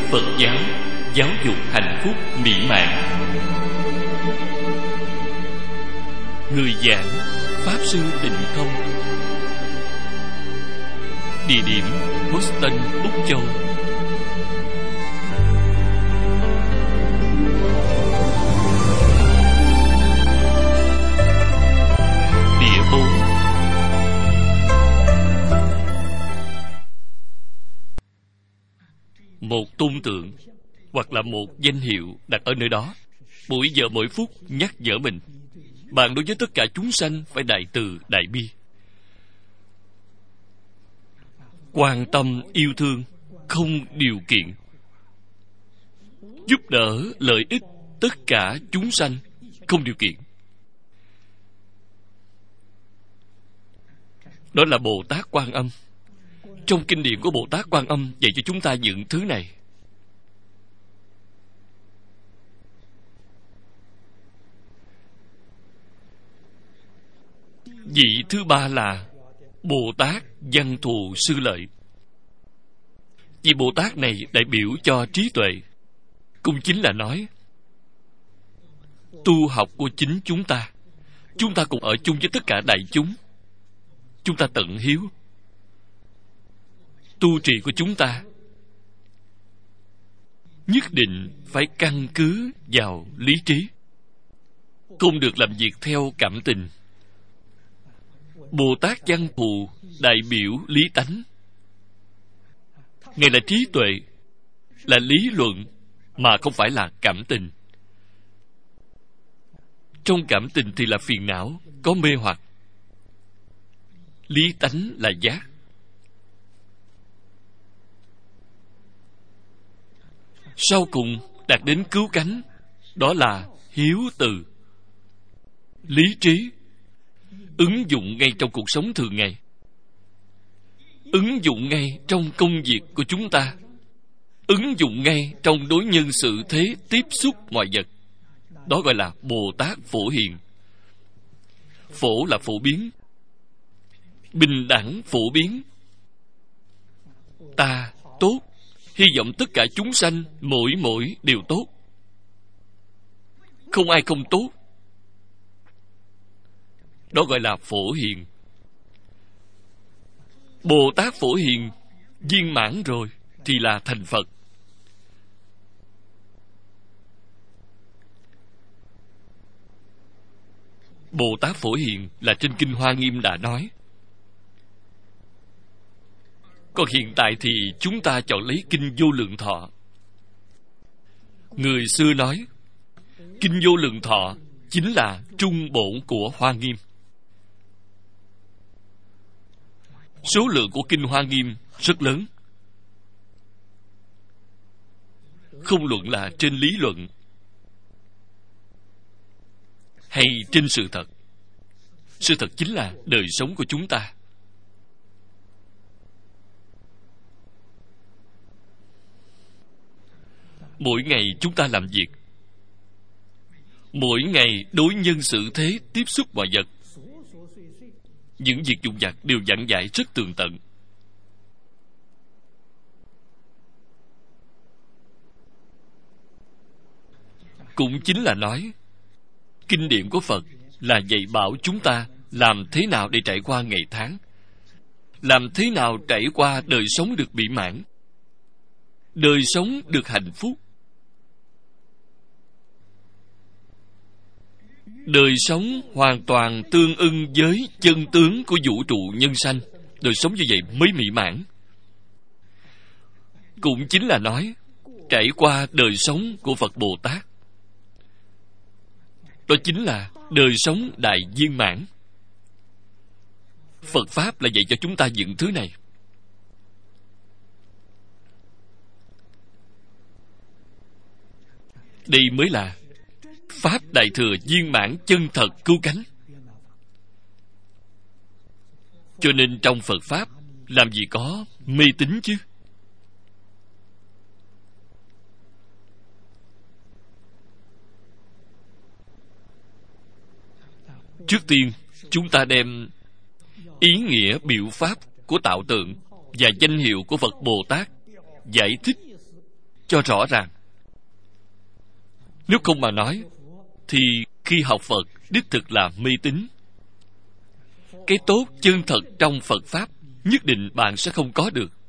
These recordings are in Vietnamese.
Phật giáo giáo dục hạnh phúc mỹ mãn. Người giảng Pháp Sư Tịnh Không. Địa điểm Boston, Úc Châu. Địa 4. Một tôn tượng hoặc là một danh hiệu đặt ở nơi đó, mỗi giờ mỗi phút nhắc nhở mình: bạn đối với tất cả chúng sanh phải đại từ đại bi, quan tâm yêu thương không điều kiện, giúp đỡ lợi ích tất cả chúng sanh không điều kiện. Đó là Bồ Tát Quan Âm. Trong kinh điển của Bồ Tát Quan Âm dạy cho chúng ta những thứ này. Vị thứ ba là Bồ Tát Văn Thù Sư Lợi. Vị Bồ Tát này đại biểu cho trí tuệ, cũng chính là nói tu học của chính chúng ta cùng ở chung với tất cả đại chúng. Chúng ta tận hiếu. Tu trì của chúng ta nhất định phải căn cứ vào lý trí, không được làm việc theo cảm tình. Bồ Tát Văn Thù đại biểu lý tánh. Ngài là trí tuệ, là lý luận, mà không phải là cảm tình. Trong cảm tình thì là phiền não, có mê hoặc. Lý tánh là giác. Sau cùng đạt đến cứu cánh, đó là hiếu từ. Lý trí ứng dụng ngay trong cuộc sống thường ngày, ứng dụng ngay trong công việc của chúng ta, ứng dụng ngay trong đối nhân xử thế tiếp xúc mọi vật. Đó gọi là Bồ Tát Phổ Hiền. Phổ là phổ biến, bình đẳng phổ biến. Ta tốt, hy vọng tất cả chúng sanh mỗi đều tốt, không ai không tốt. Đó gọi là Phổ Hiền. Bồ Tát Phổ Hiền viên mãn rồi thì là thành Phật. Bồ Tát Phổ Hiền là trên Kinh Hoa Nghiêm đã nói. Còn hiện tại thì chúng ta chọn lấy Kinh Vô Lượng Thọ. Người xưa nói Kinh Vô Lượng Thọ chính là trung bổn của Hoa Nghiêm. Số lượng của Kinh Hoa Nghiêm rất lớn. Không luận là trên lý luận hay trên sự thật. Sự thật chính là đời sống của chúng ta. Mỗi ngày chúng ta làm việc, mỗi ngày đối nhân xử thế tiếp xúc mọi vật. Những việc vụn vặt đều giảng giải rất tường tận. Cũng chính là nói kinh điển của Phật là dạy bảo chúng ta làm thế nào để trải qua ngày tháng, làm thế nào trải qua đời sống được mỹ mãn, đời sống được hạnh phúc, đời sống hoàn toàn tương ưng với chân tướng của vũ trụ nhân sanh. Đời sống như vậy mới mỹ mãn. Cũng chính là nói trải qua đời sống của Phật Bồ Tát. Đó chính là đời sống đại viên mãn. Phật Pháp là dạy cho chúng ta những thứ này. Đây mới là Pháp Đại Thừa viên mãn chân thật cứu cánh. Cho nên trong Phật Pháp làm gì có mê tín chứ. Trước tiên chúng ta đem ý nghĩa biểu pháp của tạo tượng và danh hiệu của Phật Bồ Tát giải thích cho rõ ràng. Nếu không mà nói, thì khi học Phật đích thực là mê tín. Cái tốt chân thật trong Phật Pháp nhất định bạn sẽ không có được.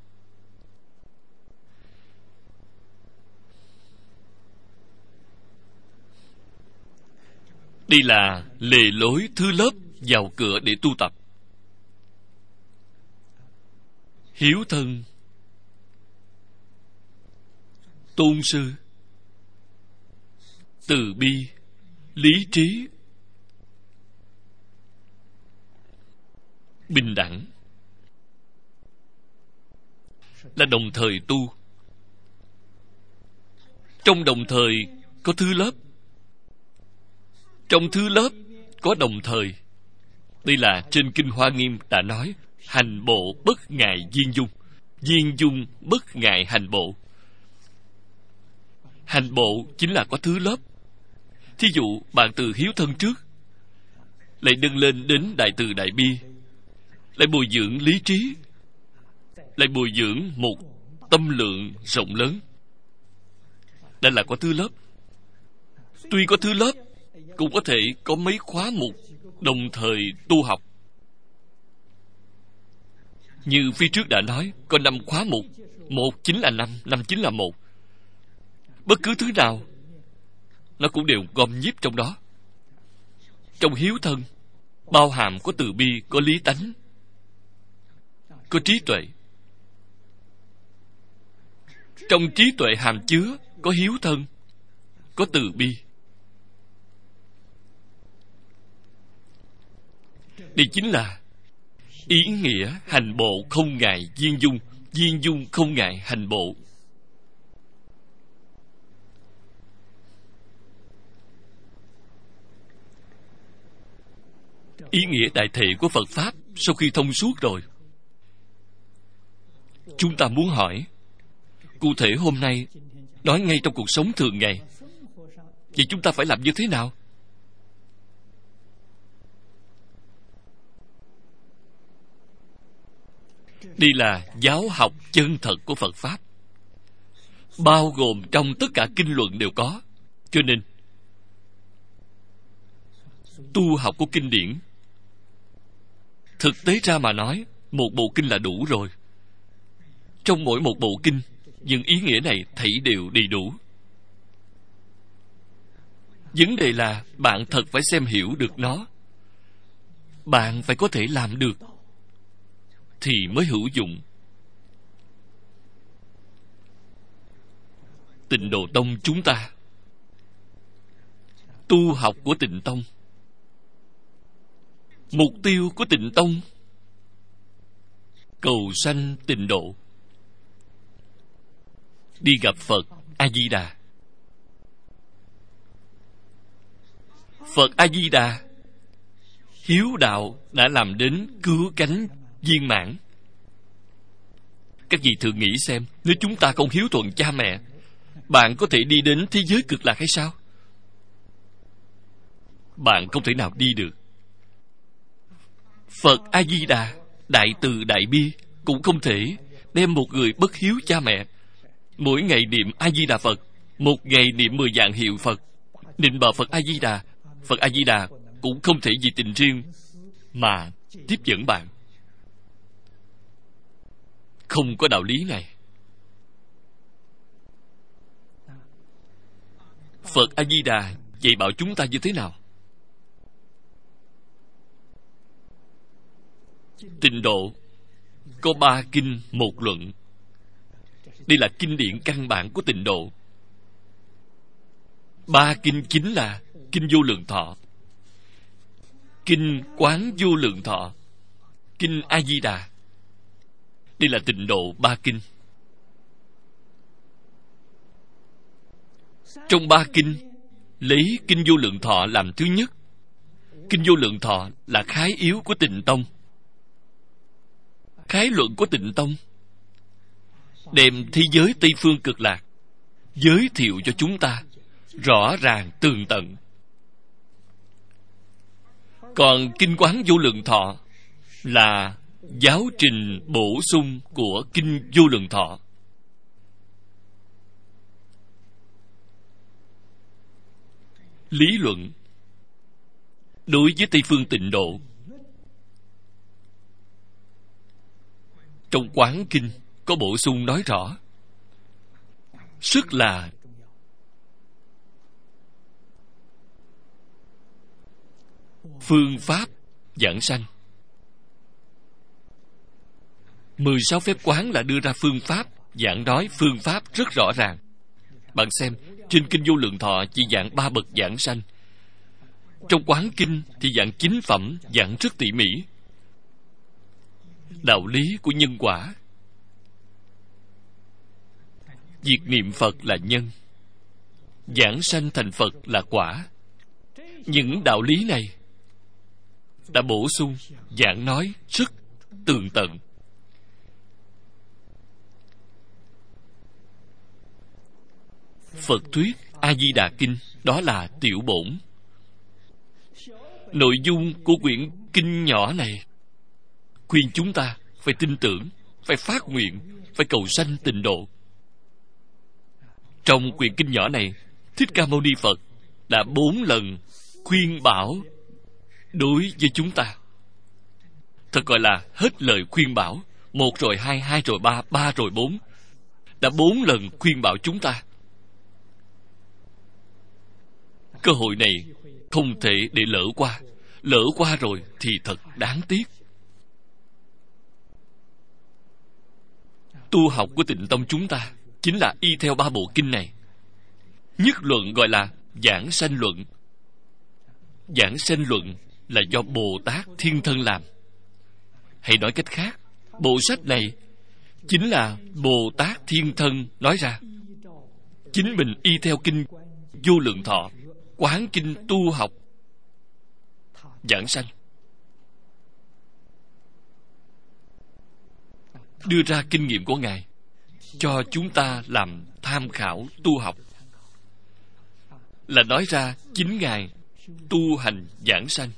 Đây là lề lối thứ lớp vào cửa để tu tập. Hiếu thân, tôn sư, từ bi, lý trí, bình đẳng là đồng thời tu. Trong đồng thời có thứ lớp, trong thứ lớp có đồng thời. Đây là trên Kinh Hoa Nghiêm đã nói: hành bộ bất ngại viên dung, viên dung bất ngại hành bộ. Hành bộ chính là có thứ lớp. Thí dụ bạn từ hiếu thân trước, lại nâng lên đến đại từ đại bi, lại bồi dưỡng lý trí, lại bồi dưỡng một tâm lượng rộng lớn. Đây là có thứ lớp. Tuy có thứ lớp, cũng có thể có mấy khóa mục đồng thời tu học. Như phía trước đã nói, có 5 khóa mục. 1 chính là 5, 5 chính là 1. Bất cứ thứ nào nó cũng đều gom nhíp trong đó. Trong hiếu thân bao hàm có từ bi, có lý tánh, có trí tuệ. Trong trí tuệ hàm chứa có hiếu thân, có từ bi. Đây chính là ý nghĩa hành bộ không ngại viên dung, viên dung không ngại hành bộ. Ý nghĩa đại thể của Phật Pháp sau khi thông suốt rồi, chúng ta muốn hỏi, cụ thể hôm nay nói ngay trong cuộc sống thường ngày, vậy chúng ta phải làm như thế nào? Đây là giáo học chân thật của Phật Pháp, bao gồm trong tất cả kinh luận đều có. Cho nên tu học của kinh điển, thực tế ra mà nói, một bộ kinh là đủ rồi. Trong mỗi một bộ kinh, những ý nghĩa này thảy đều đầy đủ. Vấn đề là bạn thật phải xem hiểu được nó. Bạn phải có thể làm được thì mới hữu dụng. Tịnh Độ Tông chúng ta, tu học của Tịnh Tông, mục tiêu của Tịnh Tông cầu sanh tịnh độ, đi gặp Phật A-di-đà. Phật A-di-đà hiếu đạo đã làm đến cứu cánh viên mãn. Các vị thử nghĩ xem, nếu chúng ta không hiếu thuận cha mẹ, bạn có thể đi đến thế giới cực lạc hay sao? Bạn không thể nào đi được. Phật A-di-đà đại từ đại bi cũng không thể đem một người bất hiếu cha mẹ, mỗi ngày niệm A-di-đà Phật, một ngày niệm 10 vạn hiệu Phật, niệm bờ Phật A-di-đà, Phật A-di-đà cũng không thể vì tình riêng mà tiếp dẫn bạn. Không có đạo lý này. Phật A-di-đà dạy bảo chúng ta như thế nào? Tịnh độ có 3 kinh 1 luận. Đây là kinh điển căn bản của tịnh độ. 3 kinh chính là Kinh Vô Lượng Thọ, Kinh Quán Vô Lượng Thọ, Kinh A-di-đà. Đây là tịnh độ 3 kinh. Trong 3 kinh, lấy Kinh Vô Lượng Thọ làm thứ nhất. Kinh Vô Lượng Thọ là khái yếu của Tịnh Tông, khái luận của Tịnh Tông, đem thế giới Tây Phương Cực Lạc giới thiệu cho chúng ta rõ ràng tường tận. Còn Kinh Quán Vô Lượng Thọ là giáo trình bổ sung của Kinh Vô Lượng Thọ. lý luận. Đối với Tây phương Tịnh Độ, trong Quán Kinh có bổ sung nói rõ, rất là phương pháp giảng sanh. 16 phép quán là đưa ra phương pháp, giảng nói phương pháp rất rõ ràng. Bạn xem, trên Kinh Vô Lượng Thọ chỉ giảng 3 bậc giảng sanh. Trong Quán Kinh thì giảng 9 phẩm, giảng rất tỉ mỉ. Đạo lý của nhân quả. Việc niệm Phật là nhân, giảng sanh thành Phật là quả. Những đạo lý này đã bổ sung, giảng nói rất tường tận. Phật thuyết A Di Đà Kinh đó là tiểu bổn. Nội dung của quyển kinh nhỏ này khuyên chúng ta phải tin tưởng, phải phát nguyện, phải cầu sanh tịnh độ. Trong quyển kinh nhỏ này, Thích Ca Mâu Ni Phật đã 4 lần khuyên bảo đối với chúng ta. Thật gọi là hết lời khuyên bảo. 1 rồi 2, 2 rồi 3, 3 rồi 4. Đã 4 lần khuyên bảo chúng ta. Cơ hội này không thể để lỡ qua. Lỡ qua rồi thì thật đáng tiếc. Tu học của Tịnh Tông chúng ta chính là y theo 3 bộ kinh này. Nhất luận gọi là giảng sanh luận. Giảng sanh luận là do Bồ Tát Thiên Thân làm. Hay nói cách khác, bộ sách này chính là Bồ Tát Thiên Thân nói ra. Chính mình y theo kinh Vô Lượng Thọ, Quán Kinh tu học giảng sanh, đưa ra kinh nghiệm của Ngài cho chúng ta làm tham khảo tu học. Là nói ra chính Ngài tu hành giảng sanh.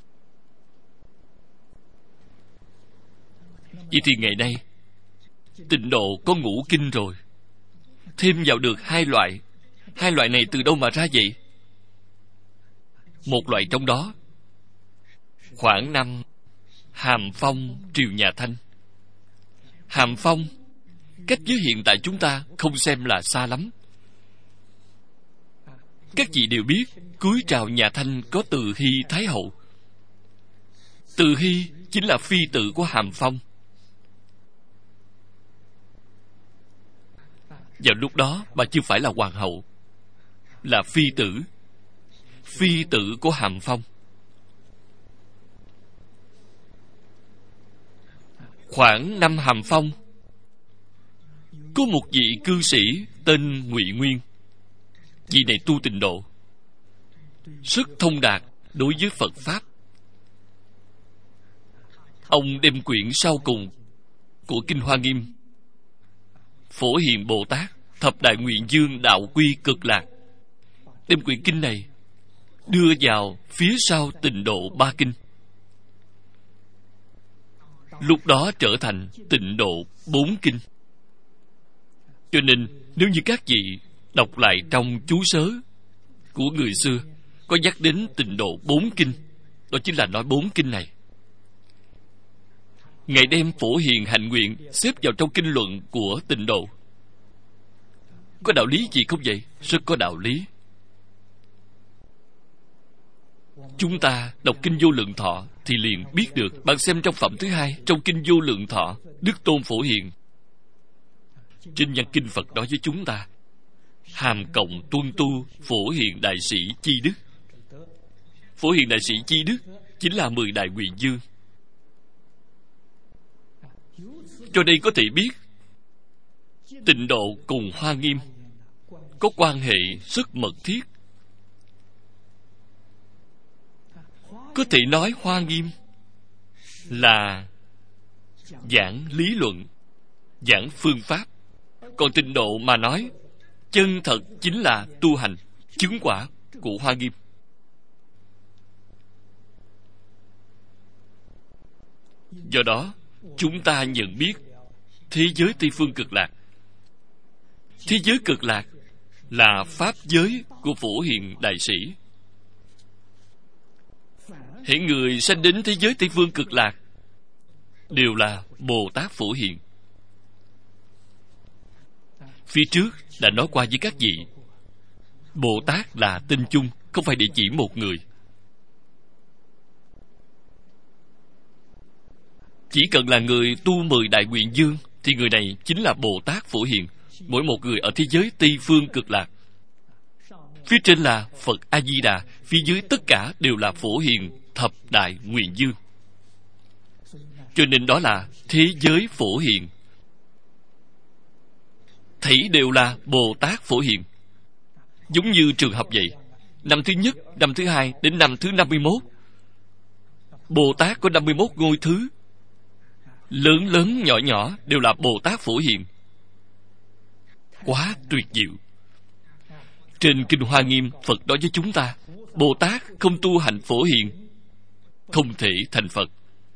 Vậy thì ngày nay Tịnh độ có ngũ kinh rồi, thêm vào được 2 loại. 2 loại này từ đâu mà ra vậy? Một loại trong đó khoảng năm Hàm Phong triều nhà Thanh. Hàm Phong cách với hiện tại chúng ta không xem là xa lắm. Các vị đều biết cuối trào nhà Thanh có Từ Hy Thái Hậu. Từ Hy chính là phi tử của Hàm Phong. Vào lúc đó bà chưa phải là hoàng hậu, là phi tử. Phi tử của Hàm Phong. Khoảng năm Hàm Phong có một vị cư sĩ tên Ngụy Nguyên. Vị này tu Tịnh độ, rất thông đạt đối với Phật Pháp. Ông đem quyển sau cùng của Kinh Hoa Nghiêm, Phổ Hiền Bồ Tát Thập Đại Nguyện Dương Đạo Quy Cực Lạc, đem quyển kinh này đưa vào phía sau Tịnh độ 3 kinh. Lúc đó trở thành Tịnh độ 4 kinh. Cho nên nếu như các vị đọc lại trong chú sớ của người xưa, có nhắc đến Tịnh độ 4 kinh, đó chính là nói 4 kinh này. Ngài đem Phổ Hiền Hạnh Nguyện xếp vào trong kinh luận của Tịnh độ. Có đạo lý gì không vậy? Rất có đạo lý. Chúng ta đọc Kinh Vô Lượng Thọ thì liền biết được. Bạn xem trong phẩm thứ 2, trong Kinh Vô Lượng Thọ, Đức Tôn Phổ Hiền trên văn kinh Phật nói với chúng ta: hàm cộng tuân tu Phổ Hiền Đại Sĩ chi đức. Phổ Hiền Đại Sĩ chi đức chính là 10 Đại Nguyện Dương. Cho đây có thể biết Tịnh độ cùng Hoa Nghiêm có quan hệ rất mật thiết. Có thể nói Hoa Nghiêm là giảng lý luận, giảng phương pháp. Còn Tịnh độ mà nói, chân thật chính là tu hành, chứng quả của Hoa Nghiêm. Do đó, chúng ta nhận biết thế giới Tây Phương Cực Lạc. Thế giới Cực Lạc là pháp giới của Phổ Hiền Đại Sĩ. hễ người sanh đến thế giới Tây Phương Cực Lạc đều là Bồ Tát Phổ Hiền. Phía trước đã nói qua với các vị, Bồ Tát là tên chung, không phải để chỉ một người. Chỉ cần là người tu 10 đại nguyện dương thì người này chính là Bồ Tát Phổ Hiền. Mỗi một người ở thế giới Tây Phương Cực Lạc. Phía trên là Phật A-di-đà, phía dưới tất cả đều là Phổ Hiền thập đại nguyện dương. Cho nên đó là thế giới Phổ Hiền. Thảy đều là Bồ Tát Phổ Hiền. Giống như trường hợp vậy, năm thứ nhất, năm thứ hai đến năm thứ 51, Bồ Tát có 51 ngôi thứ. Lớn lớn nhỏ nhỏ đều là Bồ Tát Phổ Hiền. Quá tuyệt diệu. Trên Kinh Hoa Nghiêm, Phật nói với chúng ta, Bồ Tát không tu hành Phổ Hiền không thể thành Phật.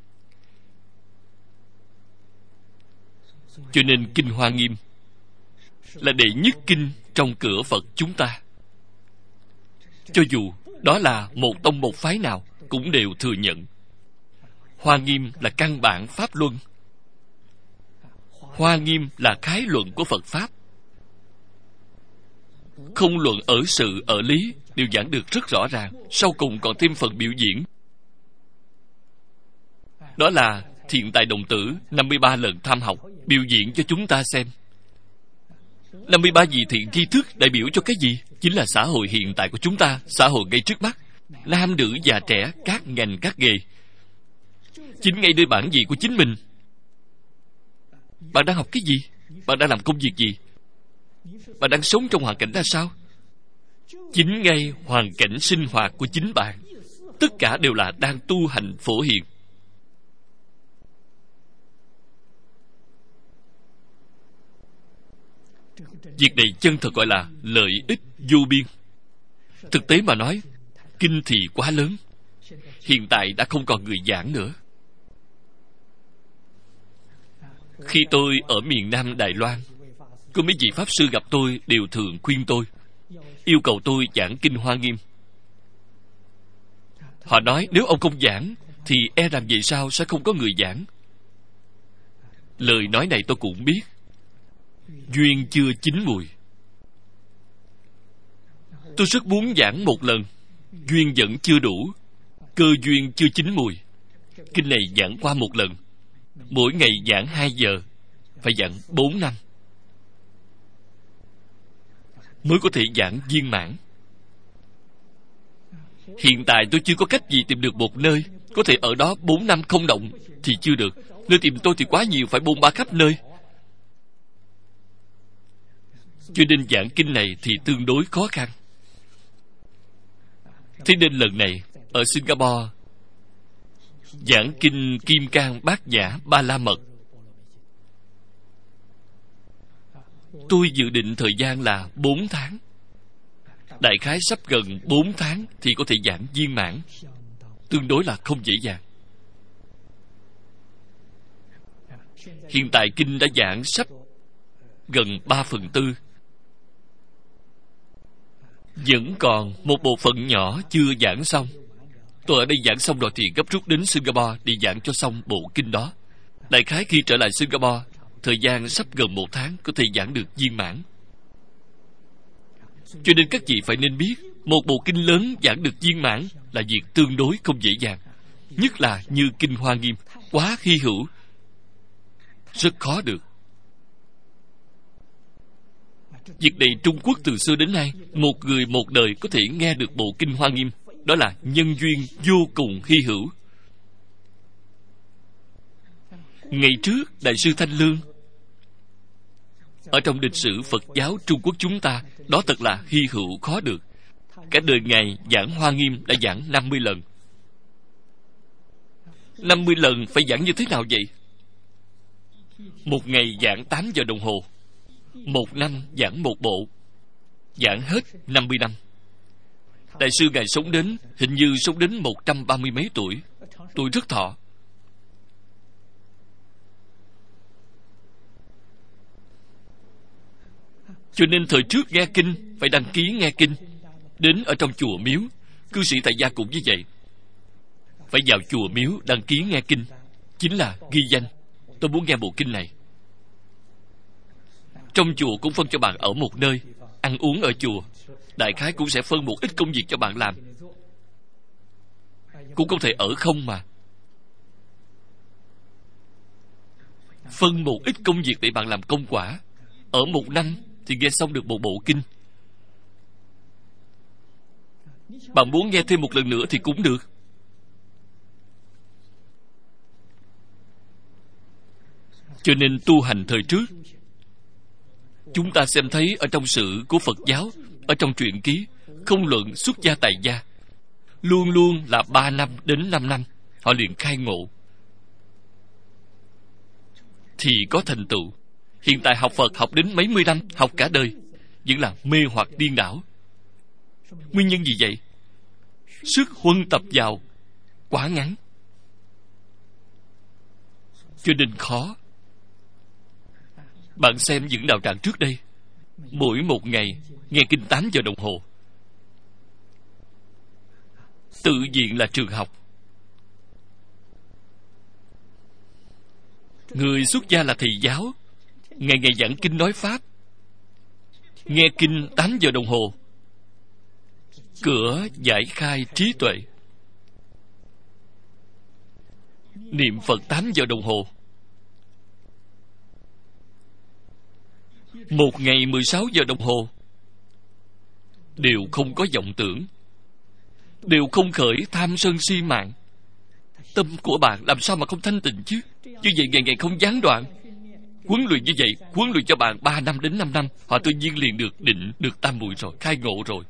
Cho nên Kinh Hoa Nghiêm là đệ nhất kinh trong cửa Phật chúng ta. Cho dù đó là một tông một phái nào cũng đều thừa nhận. Hoa Nghiêm là căn bản Pháp luân. Hoa Nghiêm là khái luận của Phật Pháp. Không luận ở sự, ở lý đều giảng được rất rõ ràng. Sau cùng còn thêm phần biểu diễn. Đó là Thiện Tài Đồng Tử 53 lần tham học, biểu diễn cho chúng ta xem. 53 vị thiện tri thức đại biểu cho cái gì? Chính là xã hội hiện tại của chúng ta, xã hội ngay trước mắt. Nam nữ già trẻ, các ngành các nghề. Chính ngay nơi bản vị của chính mình. Bạn đang học cái gì? Bạn đang làm công việc gì? Bạn đang sống trong hoàn cảnh ra sao? Chính ngay hoàn cảnh sinh hoạt của chính bạn, tất cả đều là đang tu hành Phổ Hiền. Việc này chân thật gọi là lợi ích vô biên. Thực tế mà nói, kinh thì quá lớn. Hiện tại đã không còn người giảng nữa. Khi tôi ở miền Nam Đài Loan, có mấy vị Pháp sư gặp tôi đều thường khuyên tôi, yêu cầu tôi giảng Kinh Hoa Nghiêm. Họ nói nếu ông không giảng thì e rằng vậy sao sẽ không có người giảng. Lời nói này tôi cũng biết. Duyên chưa chín mùi. Tôi rất muốn giảng một lần, duyên vẫn chưa đủ, cơ duyên chưa chín mùi. Kinh này giảng qua một lần, mỗi ngày giảng 2 giờ, phải giảng 4 năm mới có thể giảng viên mãn. Hiện tại tôi chưa có cách gì tìm được một nơi có thể ở đó 4 năm không động thì chưa được. Nơi tìm tôi thì quá nhiều, phải bôn ba khắp nơi. Cho nên giảng kinh này thì tương đối khó khăn. Thế nên lần này ở Singapore giảng kinh Kim Cang Bát Nhã Ba La Mật, tôi dự định thời gian là 4 tháng. Đại khái sắp gần 4 tháng thì có thể giảng viên mãn. Tương đối là không dễ dàng. Hiện tại kinh đã giảng sắp gần 3/4. Vẫn còn một bộ phận nhỏ chưa giảng xong. Tôi ở đây giảng xong rồi thì gấp rút đến Singapore để giảng cho xong bộ kinh đó. Đại khái khi trở lại Singapore, thời gian sắp gần 1 tháng có thể giảng được viên mãn. Cho nên các vị phải nên biết, một bộ kinh lớn giảng được viên mãn là việc tương đối không dễ dàng. Nhất là như Kinh Hoa Nghiêm, quá hy hữu, rất khó được. Việc này Trung Quốc từ xưa đến nay, một người một đời có thể nghe được bộ Kinh Hoa Nghiêm, đó là nhân duyên vô cùng hy hữu. Ngày trước, Đại sư Thanh Lương, ở trong lịch sử Phật giáo Trung Quốc chúng ta, đó thật là hy hữu khó được. Cả đời Ngài giảng Hoa Nghiêm đã giảng 50 lần. 50 lần phải giảng như thế nào vậy? Một ngày giảng 8 giờ đồng hồ. 1 năm giảng 1 bộ. Giảng hết 50 năm. Đại sư Ngài sống đến, hình như sống đến 130 mấy tuổi. Tôi rất thọ. Cho nên thời trước nghe kinh phải đăng ký nghe kinh. Đến ở trong chùa miếu, cư sĩ tại gia cũng như vậy. phải vào chùa miếu đăng ký nghe kinh, chính là ghi danh. Tôi muốn nghe bộ kinh này. Trong chùa cũng phân cho bạn ở một nơi, ăn uống ở chùa, đại khái cũng sẽ phân một ít công việc cho bạn làm. Cũng không thể ở không mà. Phân một ít công việc để bạn làm công quả. Ở một năm thì nghe xong được một bộ kinh. Bạn muốn nghe thêm một lần nữa thì cũng được. Cho nên tu hành thời trước, chúng ta xem thấy ở trong sử của Phật giáo, ở trong truyện ký, không luận xuất gia tại gia, luôn luôn là 3 năm đến 5 năm họ liền khai ngộ, thì có thành tựu. Hiện tại học Phật học đến mấy mươi năm, học cả đời, vẫn là mê hoặc điên đảo. Nguyên nhân gì vậy? Sức huân tập vào quá ngắn, cho nên khó. Bạn xem những đạo tràng trước đây, mỗi một ngày nghe kinh 8 giờ đồng hồ. Tự diện là trường học. Người xuất gia là thầy giáo, ngày ngày giảng kinh nói pháp. Nghe kinh 8 giờ đồng hồ, cửa giải khai trí tuệ. Niệm Phật 8 giờ đồng hồ, một ngày 16 giờ đồng hồ, đều không có vọng tưởng, đều không khởi tham sân si mạng. Tâm của bạn làm sao mà không thanh tịnh chứ? Như vậy ngày ngày không gián đoạn. Huấn luyện như vậy, huấn luyện cho bạn 3 năm đến 5 năm, họ tự nhiên liền được định, được tam muội rồi, khai ngộ rồi.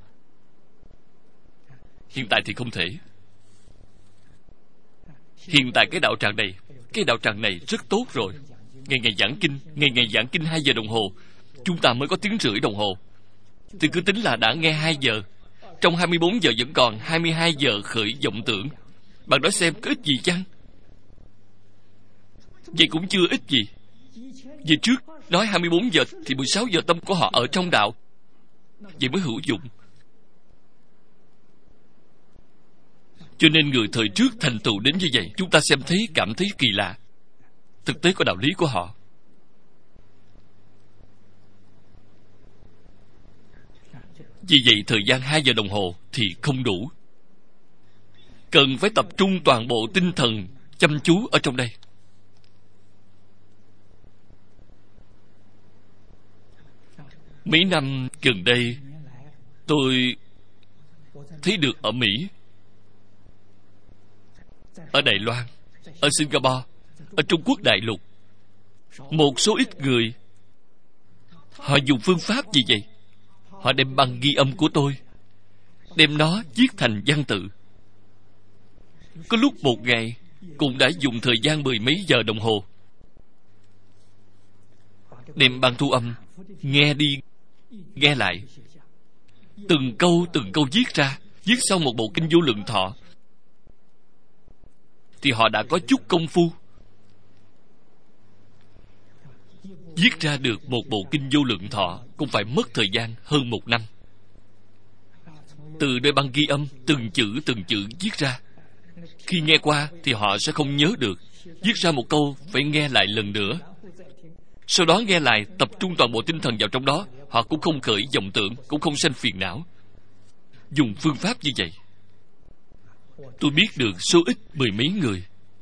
Hiện tại thì không thể. Hiện tại cái đạo tràng này rất tốt rồi. Ngày ngày giảng kinh 2 giờ đồng hồ, chúng ta mới có tiếng rưỡi đồng hồ. Thì cứ tính là đã nghe 2 giờ. Trong 24 giờ vẫn còn 22 giờ khởi vọng tưởng. Bạn nói xem có ích gì chăng? Vậy cũng chưa ích gì. Về trước nói 24 giờ thì 16 giờ tâm của họ ở trong đạo, vậy mới hữu dụng. Cho nên người thời trước thành tựu đến như vậy, chúng ta xem thấy cảm thấy kỳ lạ. Thực tế có đạo lý của họ. Vì vậy thời gian 2 giờ đồng hồ thì không đủ. Cần phải tập trung toàn bộ tinh thần chăm chú ở trong đây. Mấy năm gần đây, tôi thấy được ở Mỹ, ở Đài Loan, ở Singapore, ở Trung Quốc đại lục, một số ít người, họ dùng phương pháp gì vậy? Họ đem băng ghi âm của tôi, đem nó viết thành văn tự. Có lúc một ngày cũng đã dùng thời gian 10 mấy giờ đồng hồ. Đem băng thu âm, nghe đi, nghe lại, từng câu viết ra. Viết xong một bộ kinh Vô Lượng Thọ thì họ đã có chút công phu. Viết ra được một bộ kinh Vô Lượng Thọ cũng phải mất thời gian hơn 1 năm. Từ nơi băng ghi âm, từng chữ viết ra. Khi nghe qua thì họ sẽ không nhớ được. Viết ra một câu phải nghe lại lần nữa. Sau đó nghe lại, tập trung toàn bộ tinh thần vào trong đó, họ cũng không khởi vọng tưởng, cũng không sanh phiền não. Dùng phương pháp như vậy. Tôi biết được số ít 10 mấy người.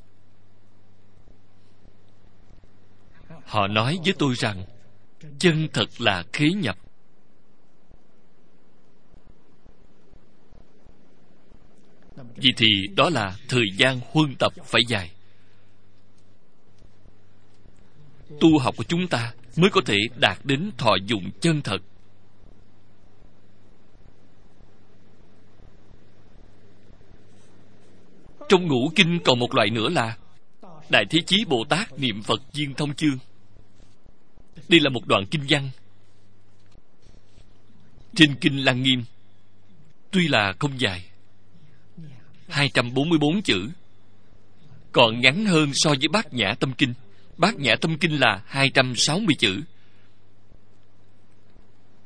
Họ nói với tôi rằng chân thật là khế nhập. Vì thì đó là thời gian huân tập phải dài. Tu học của chúng ta mới có thể đạt đến thọ dụng chân thật. Trong ngũ kinh còn một loại nữa là Đại Thế Chí Bồ Tát niệm Phật viên thông chương. Đây là một đoạn kinh văn. Trên kinh Lăng Nghiêm, tuy là không dài, 244 chữ, còn ngắn hơn so với Bát Nhã Tâm Kinh. Bát Nhã Tâm Kinh là 260 chữ.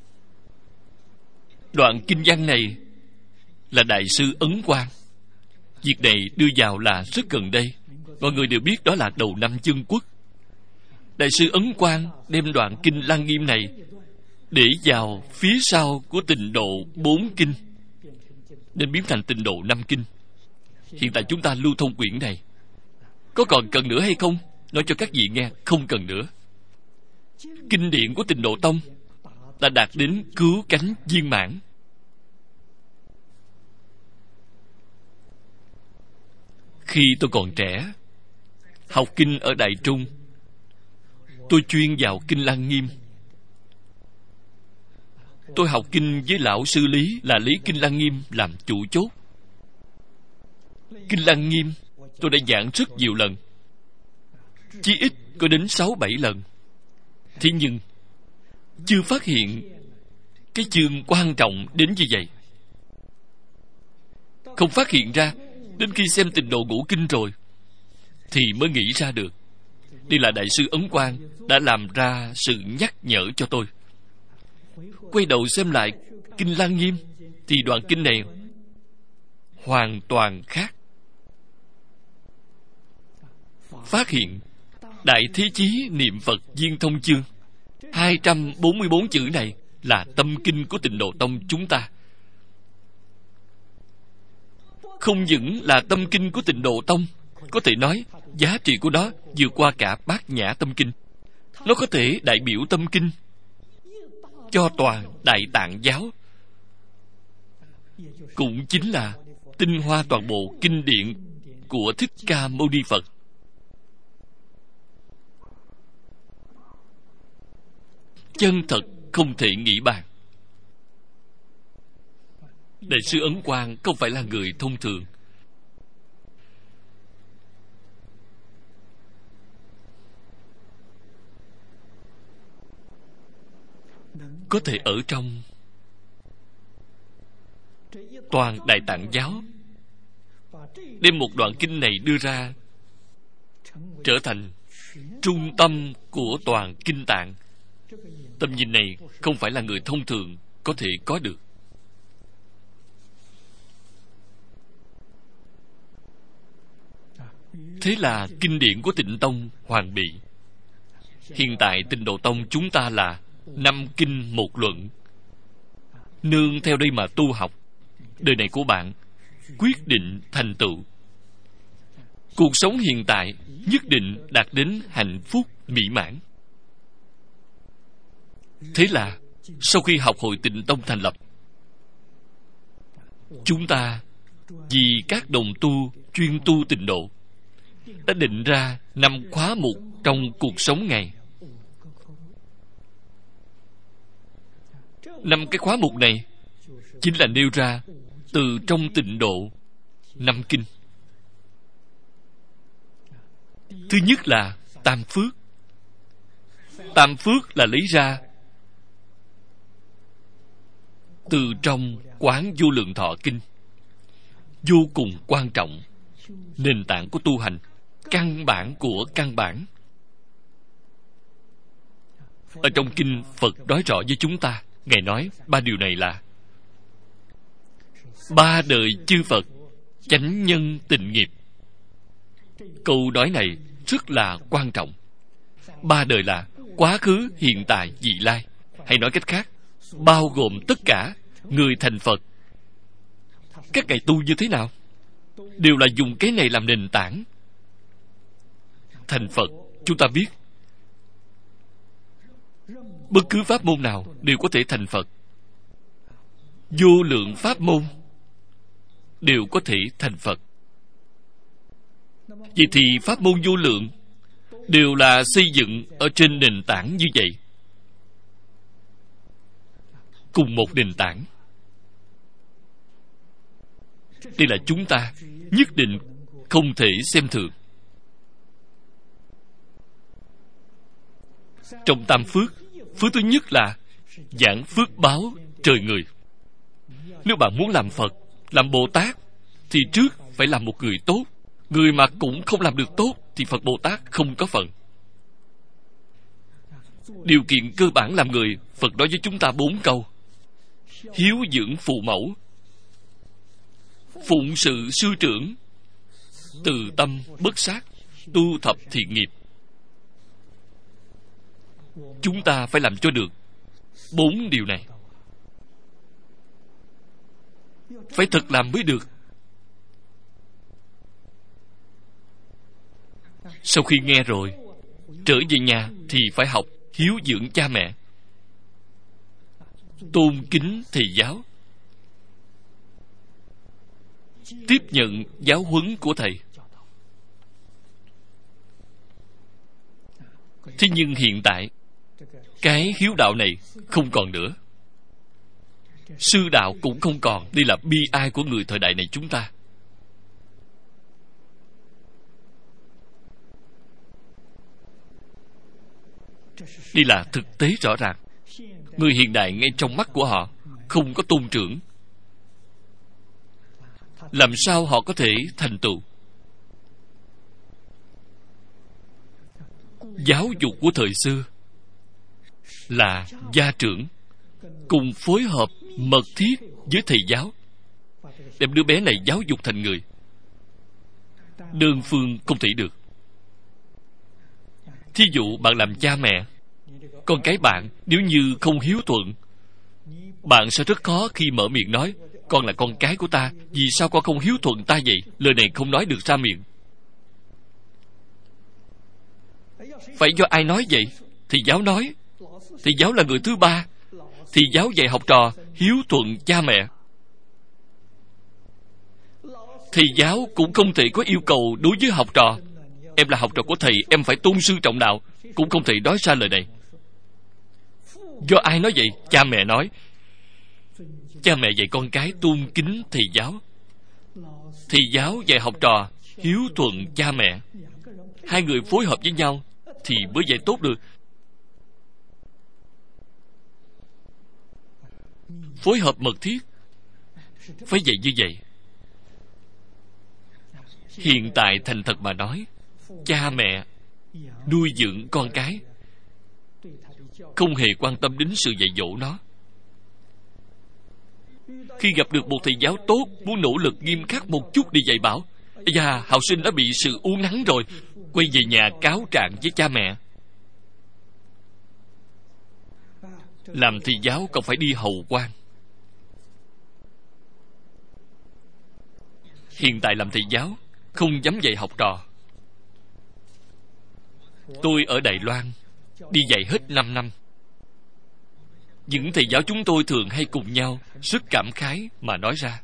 Đoạn kinh văn này là Đại sư Ấn Quang Việc này đưa vào là rất gần đây. Mọi người đều biết đó là đầu năm Dân Quốc. Đại sư Ấn Quang đem đoạn kinh Lăng Nghiêm này để vào phía sau của Tịnh Độ 4 kinh, nên biến thành Tịnh Độ 5 kinh. Hiện tại chúng ta lưu thông quyển này. Có còn cần nữa hay không? Nói cho các vị nghe, không cần nữa. Kinh điển của Tịnh Độ Tông đã đạt đến cứu cánh viên mãn. Khi tôi còn trẻ, học kinh ở Đại Trung, tôi chuyên vào kinh Lăng Nghiêm. Tôi học kinh với lão sư Lý là lấy kinh Lăng Nghiêm làm chủ chốt. Kinh Lăng Nghiêm tôi đã giảng rất nhiều lần, chí ít có đến 6-7 lần. Thế nhưng chưa phát hiện cái chương quan trọng đến như vậy. Không phát hiện ra, đến khi xem Tịnh Độ Ngũ Kinh rồi thì mới nghĩ ra được. Đây là Đại sư Ấn Quang đã làm ra sự nhắc nhở cho tôi. Quay đầu xem lại kinh Lăng Nghiêm thì đoạn kinh này hoàn toàn khác. Phát hiện Đại Thế Chí Niệm Phật Viên Thông Chương 244 chữ này là tâm kinh của Tịnh Độ Tông chúng ta. Không những là tâm kinh của Tịnh Độ Tông, có thể nói giá trị của nó vượt qua cả Bát Nhã Tâm Kinh. Nó có thể đại biểu tâm kinh cho toàn Đại Tạng giáo, cũng chính là tinh hoa toàn bộ kinh điển của Thích Ca Mâu Ni Phật. Chân thật không thể nghĩ bàn. Đại sư Ấn Quang không phải là người thông thường. Có thể ở trong toàn Đại Tạng giáo đem một đoạn kinh này đưa ra trở thành trung tâm của toàn kinh tạng. Tầm nhìn này không phải là người thông thường có thể có được. Thế là kinh điển của Tịnh Tông hoàn bị. Hiện tại Tịnh Độ Tông chúng ta là 5 kinh 1 luận. Nương theo đây mà tu học, đời này của bạn quyết định thành tựu. Cuộc sống hiện tại nhất định đạt đến hạnh phúc mỹ mãn. Thế là sau khi học hội Tịnh Tông thành lập, chúng ta vì các đồng tu chuyên tu tịnh độ đã định ra 5 khóa mục trong cuộc sống ngày. 5 cái khóa mục này chính là nêu ra từ trong tịnh độ 5 kinh. Thứ nhất là tam phước. Tam phước là lấy ra từ trong Quán Vô Lượng Thọ Kinh, vô cùng quan trọng, nền tảng của tu hành, căn bản của căn bản. Ở trong kinh, Phật nói rõ với chúng ta, Ngài nói 3 điều này là 3 đời chư Phật chánh nhân tịnh nghiệp. Câu nói này rất là quan trọng. 3 đời là quá khứ, hiện tại, vị lai. Hay nói cách khác, bao gồm tất cả người thành Phật. Các ngài tu như thế nào? Đều là dùng cái này làm nền tảng. Thành Phật, chúng ta biết, bất cứ pháp môn nào đều có thể thành Phật. Vô lượng pháp môn đều có thể thành Phật. Vậy thì pháp môn vô lượng đều là xây dựng ở trên nền tảng như vậy. Cùng một nền tảng. Đây là chúng ta nhất định không thể xem thường. Trong tam phước, phước thứ nhất là giảng phước báo trời người. Nếu bạn muốn làm Phật, làm Bồ Tát, thì trước phải làm một người tốt. Người mà cũng không làm được tốt thì Phật Bồ Tát không có phần. Điều kiện cơ bản làm người, Phật nói với chúng ta 4 câu: hiếu dưỡng phụ mẫu, phụng sự sư trưởng, từ tâm bất sát, tu thập thiện nghiệp. Chúng ta phải làm cho được 4 điều này. Phải thật làm mới được. Sau khi nghe rồi, trở về nhà thì phải học hiếu dưỡng cha mẹ, tôn kính thầy giáo, tiếp nhận giáo huấn của thầy. Thế nhưng hiện tại, cái hiếu đạo này không còn nữa. Sư đạo cũng không còn. Đây là bi ai của người thời đại này chúng ta. Đây là thực tế rõ ràng. Người hiện đại ngay trong mắt của họ không có tôn trưởng. Làm sao họ có thể thành tựu? Giáo dục của thời xưa là gia trưởng cùng phối hợp mật thiết với thầy giáo, đem đứa bé này giáo dục thành người. Đơn phương không thể được. Thí dụ bạn làm cha mẹ, con cái bạn nếu như không hiếu thuận, bạn sẽ rất khó khi mở miệng nói con là con cái của ta, vì sao con không hiếu thuận ta vậy? Lời này không nói được ra miệng. Phải do ai nói vậy? Thầy giáo nói. Thầy giáo là người thứ ba. Thầy giáo dạy học trò hiếu thuận cha mẹ. Thầy giáo cũng không thể có yêu cầu đối với học trò. Em là học trò của thầy, em phải tôn sư trọng đạo. Cũng không thể nói ra lời này. Do ai nói vậy? Cha mẹ nói. Cha mẹ dạy con cái tôn kính thầy giáo. Thầy giáo dạy học trò hiếu thuận cha mẹ. Hai người phối hợp với nhau thì mới dạy tốt được. Phối hợp mật thiết, phải dạy như vậy. Hiện tại thành thật mà nói, cha mẹ nuôi dưỡng con cái không hề quan tâm đến sự dạy dỗ nó. Khi gặp được một thầy giáo tốt, muốn nỗ lực nghiêm khắc một chút đi dạy bảo. Dạ, học sinh đã bị sự uốn nắn rồi, quay về nhà cáo trạng với cha mẹ. Làm thầy giáo còn phải đi hầu quan. Hiện tại làm thầy giáo không dám dạy học trò. Tôi ở Đài Loan đi dạy hết 5 năm. Những thầy giáo chúng tôi thường hay cùng nhau rất cảm khái mà nói ra.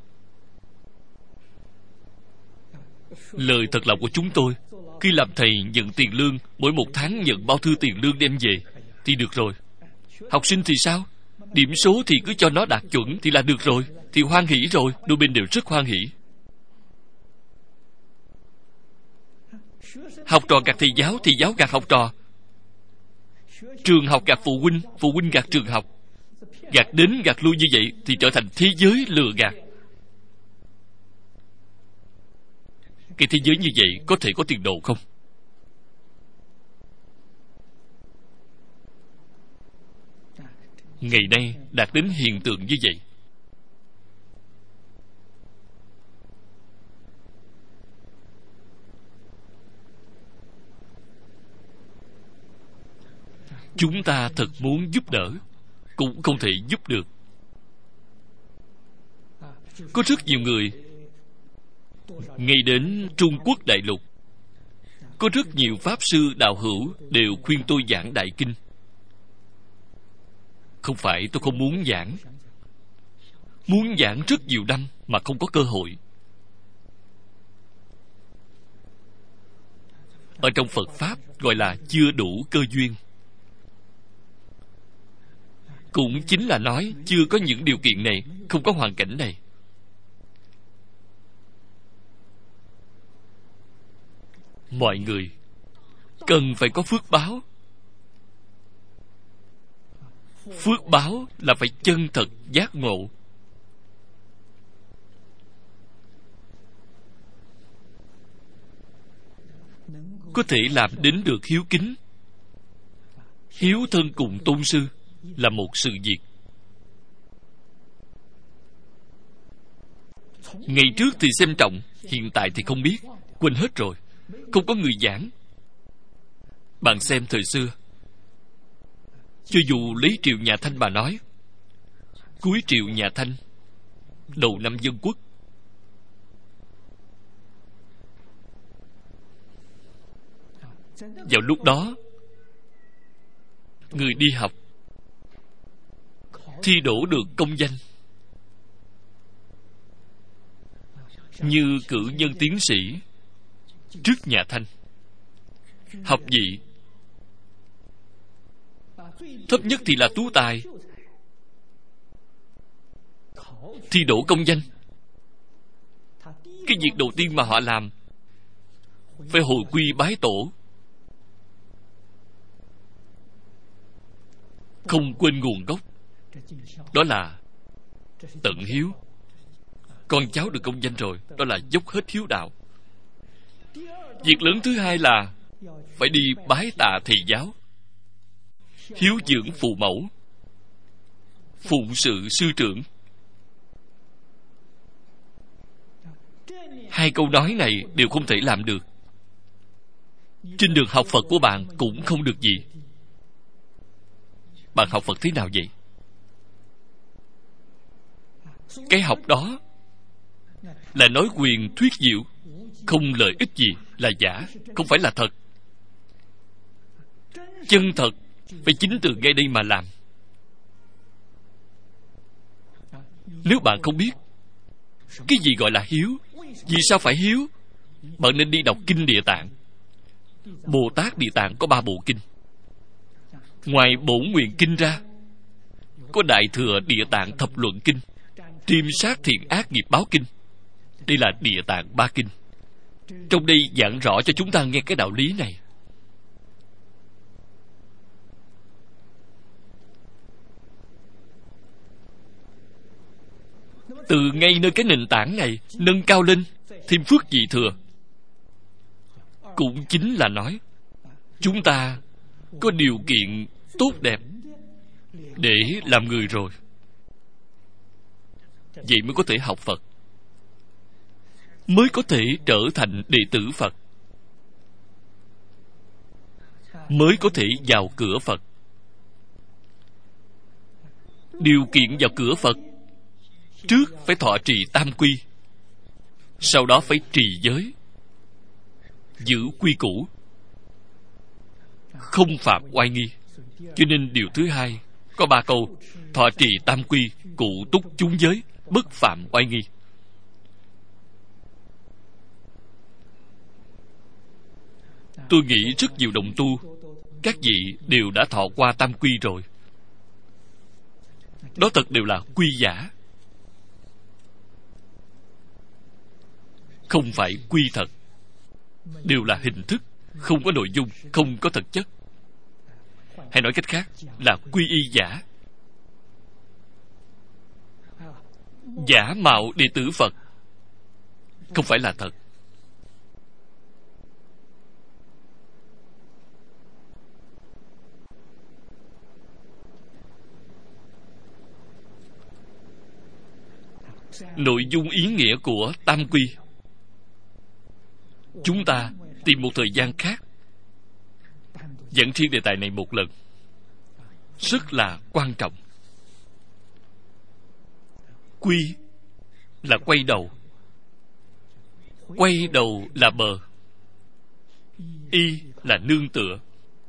Lời thật lòng của chúng tôi, khi làm thầy nhận tiền lương, mỗi một tháng nhận bao thư tiền lương đem về thì được rồi. Học sinh thì sao? Điểm số thì cứ cho nó đạt chuẩn thì là được rồi, thì hoan hỉ rồi. Đôi bên đều rất hoan hỉ. Học trò gạt thầy giáo gạt học trò. Trường học gạt phụ huynh gạt trường học. Gạt đến gạt lui như vậy thì trở thành thế giới lừa gạt. Cái thế giới như vậy có thể có tiền đồ không? Ngày nay đạt đến hiện tượng như vậy. Chúng ta thật muốn giúp đỡ, cũng không thể giúp được. Có rất nhiều người, ngay đến Trung Quốc đại lục, có rất nhiều pháp sư đạo hữu đều khuyên tôi giảng Đại Kinh. Không phải tôi không muốn giảng. Muốn giảng rất nhiều năm mà không có cơ hội. Ở trong Phật Pháp gọi là chưa đủ cơ duyên. Cũng chính là nói chưa có những điều kiện này, không có hoàn cảnh này. Mọi người cần phải có phước báo. Phước báo là phải chân thật giác ngộ. Có thể làm đến được hiếu kính. Hiếu thân cùng tôn sư là một sự việc. Ngày trước thì xem trọng, hiện tại thì không biết. quên hết rồi. Không có người giảng. Bạn xem thời xưa, cho dù lấy Triệu nhà Thanh mà nói, cuối Triệu nhà Thanh, đầu năm Dân Quốc, vào lúc đó, người đi học thi đỗ được công danh như cử nhân tiến sĩ trước nhà Thanh. Học vị thấp nhất thì là tú tài, thi đỗ công danh. Cái việc đầu tiên mà họ làm phải hồi quy bái tổ, không quên nguồn gốc. Đó là tận hiếu. Con cháu được công danh rồi, đó là dốc hết hiếu đạo. Việc lớn thứ hai là phải đi bái tạ thầy giáo, hiếu dưỡng phụ mẫu, phụng sự sư trưởng. Hai câu nói này đều không thể làm được. Trên đường học Phật của bạn cũng không được gì. Bạn học Phật thế nào vậy? Cái học đó là nói quyền thuyết diệu, không lợi ích gì, là giả, không phải là thật. Chân thật phải chính từ ngay đây mà làm. Nếu bạn không biết cái gì gọi là hiếu, vì sao phải hiếu, bạn nên đi đọc Kinh Địa Tạng. Bồ Tát Địa Tạng có 3 bộ kinh. Ngoài Bổn Nguyện Kinh ra, có Đại Thừa Địa Tạng Thập Luận Kinh, Triêm Sát Thiện Ác Nghiệp Báo Kinh. Đây là Địa Tạng 3 kinh. Trong đây giảng rõ cho chúng ta nghe cái đạo lý này. Từ ngay nơi cái nền tảng này nâng cao lên, thêm phước vị thừa, cũng chính là nói chúng ta có điều kiện tốt đẹp để làm người rồi. Vậy mới có thể học Phật, mới có thể trở thành đệ tử Phật, mới có thể vào cửa Phật. Điều kiện vào cửa Phật, trước phải thọ trì tam quy, sau đó phải trì giới, giữ quy củ, không phạm oai nghi. Cho nên điều thứ hai có 3 câu: thọ trì tam quy, cụ túc chúng giới, bất phạm oai nghi. Tôi nghĩ rất nhiều đồng tu, các vị đều đã thọ qua tam quy rồi. Đó thật đều là quy giả, không phải quy thật. Đều là hình thức, không có nội dung, không có thực chất. Hay nói cách khác là quy y giả. Giả mạo đệ tử Phật, không phải là thật. Nội dung ý nghĩa của tam quy, chúng ta tìm một thời gian khác dẫn riêng đề tài này một lần. Rất là quan trọng. Quy là quay đầu, quay đầu là bờ. Y là nương tựa.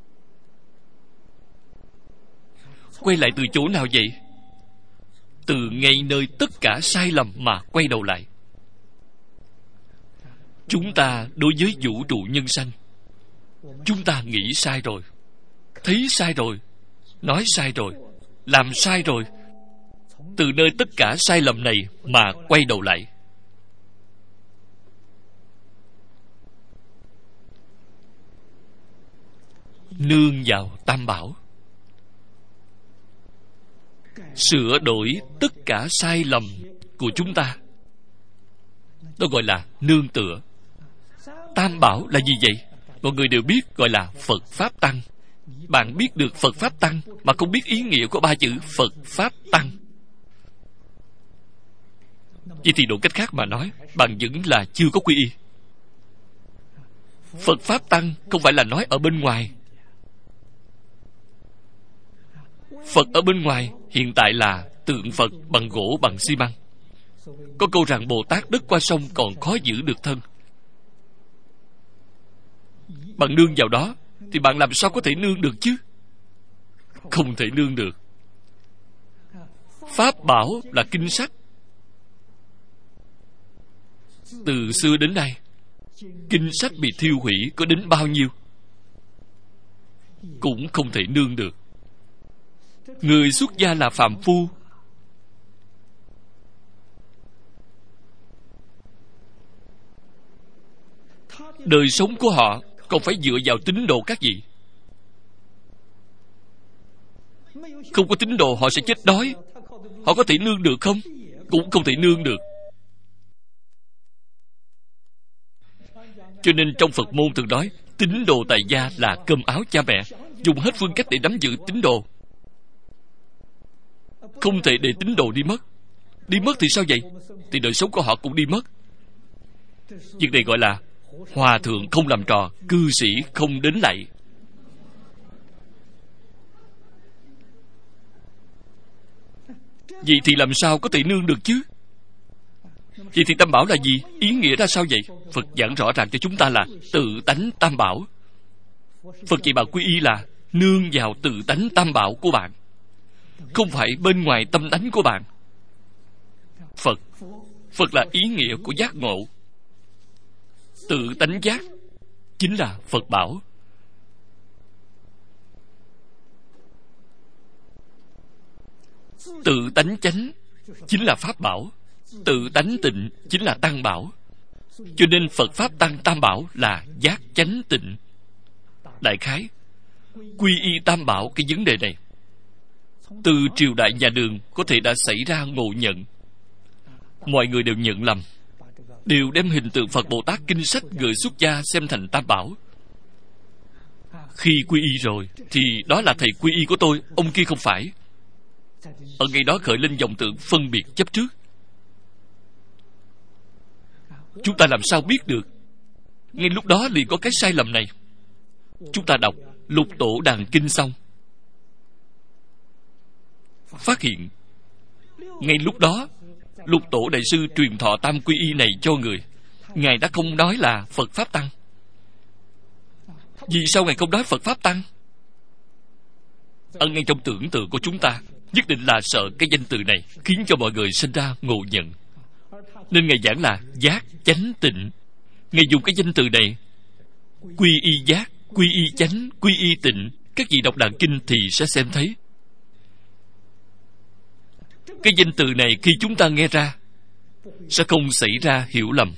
Quay lại từ chỗ nào vậy? Từ ngay nơi tất cả sai lầm mà quay đầu lại. Chúng ta đối với vũ trụ nhân sanh, chúng ta nghĩ sai rồi, thấy sai rồi, nói sai rồi, làm sai rồi. Từ nơi tất cả sai lầm này mà quay đầu lại. Nương vào Tam Bảo, sửa đổi tất cả sai lầm của chúng ta. Đó gọi là nương tựa. Tam Bảo là gì vậy? Mọi người đều biết gọi là Phật Pháp Tăng. Bạn biết được Phật Pháp Tăng mà không biết ý nghĩa của 3 chữ Phật Pháp Tăng, vậy thì đổi cách khác mà nói, bạn vẫn là chưa có quy y. Phật Pháp Tăng không phải là nói ở bên ngoài. Phật ở bên ngoài hiện tại là tượng Phật bằng gỗ, bằng xi măng. Có câu rằng Bồ Tát đất qua sông còn khó giữ được thân. Bạn nương vào đó thì bạn làm sao có thể nương được chứ? Không thể nương được. Pháp bảo là kinh sách. Từ xưa đến nay, kinh sách bị thiêu hủy có đến bao nhiêu cũng không thể nương được. Người xuất gia là phàm phu, đời sống của họ còn phải dựa vào tín đồ các vị. Không có tín đồ họ sẽ chết đói. Họ có thể nương được không? Cũng không thể nương được. Cho nên trong Phật môn thường nói tín đồ tại gia là cơm áo cha mẹ, dùng hết phương cách để nắm giữ tín đồ. Không thể để tín đồ đi mất. Đi mất thì sao vậy? Thì đời sống của họ cũng đi mất. Việc này gọi là hòa thượng không làm trò, cư sĩ không đến lạy. Vậy thì làm sao có thể nương được chứ? Vậy thì tam bảo là gì? Ý nghĩa ra sao vậy? Phật giảng rõ ràng cho chúng ta là tự tánh tam bảo. Phật chỉ bảo quy y là nương vào tự tánh tam bảo của bạn, không phải bên ngoài tâm tánh của bạn. Phật là ý nghĩa của giác ngộ. Tự tánh giác chính là Phật bảo. Tự tánh chánh chính là Pháp bảo. Tự tánh tịnh chính là Tăng bảo. Cho nên Phật Pháp Tăng tam bảo là giác chánh tịnh. Đại khái quy y tam bảo cái vấn đề này từ triều đại nhà Đường có thể đã xảy ra ngộ nhận. Mọi người đều nhận lầm, đều đem hình tượng Phật Bồ Tát kinh sách gửi xuất gia xem thành tam bảo. Khi quy y rồi thì đó là thầy quy y của tôi, ông kia không phải. Ở ngày đó khởi lên vọng tưởng phân biệt chấp trước. Chúng ta làm sao biết được? Ngay lúc đó liền có cái sai lầm này. Chúng ta đọc Lục Tổ Đàn Kinh xong, phát hiện ngay lúc đó Lục Tổ Đại Sư truyền thọ tam quy y này cho người. Ngài đã không nói là Phật Pháp Tăng. Vì sao Ngài không nói Phật Pháp Tăng? Ở ngay trong tưởng tượng của chúng ta nhất định là sợ cái danh từ này khiến cho mọi người sinh ra ngộ nhận, nên Ngài giảng là giác chánh tịnh. Ngài dùng cái danh từ này, quy y giác, quy y chánh, quy y tịnh. Các vị đọc Đàn Kinh thì sẽ xem thấy cái danh từ này khi chúng ta nghe ra sẽ không xảy ra hiểu lầm,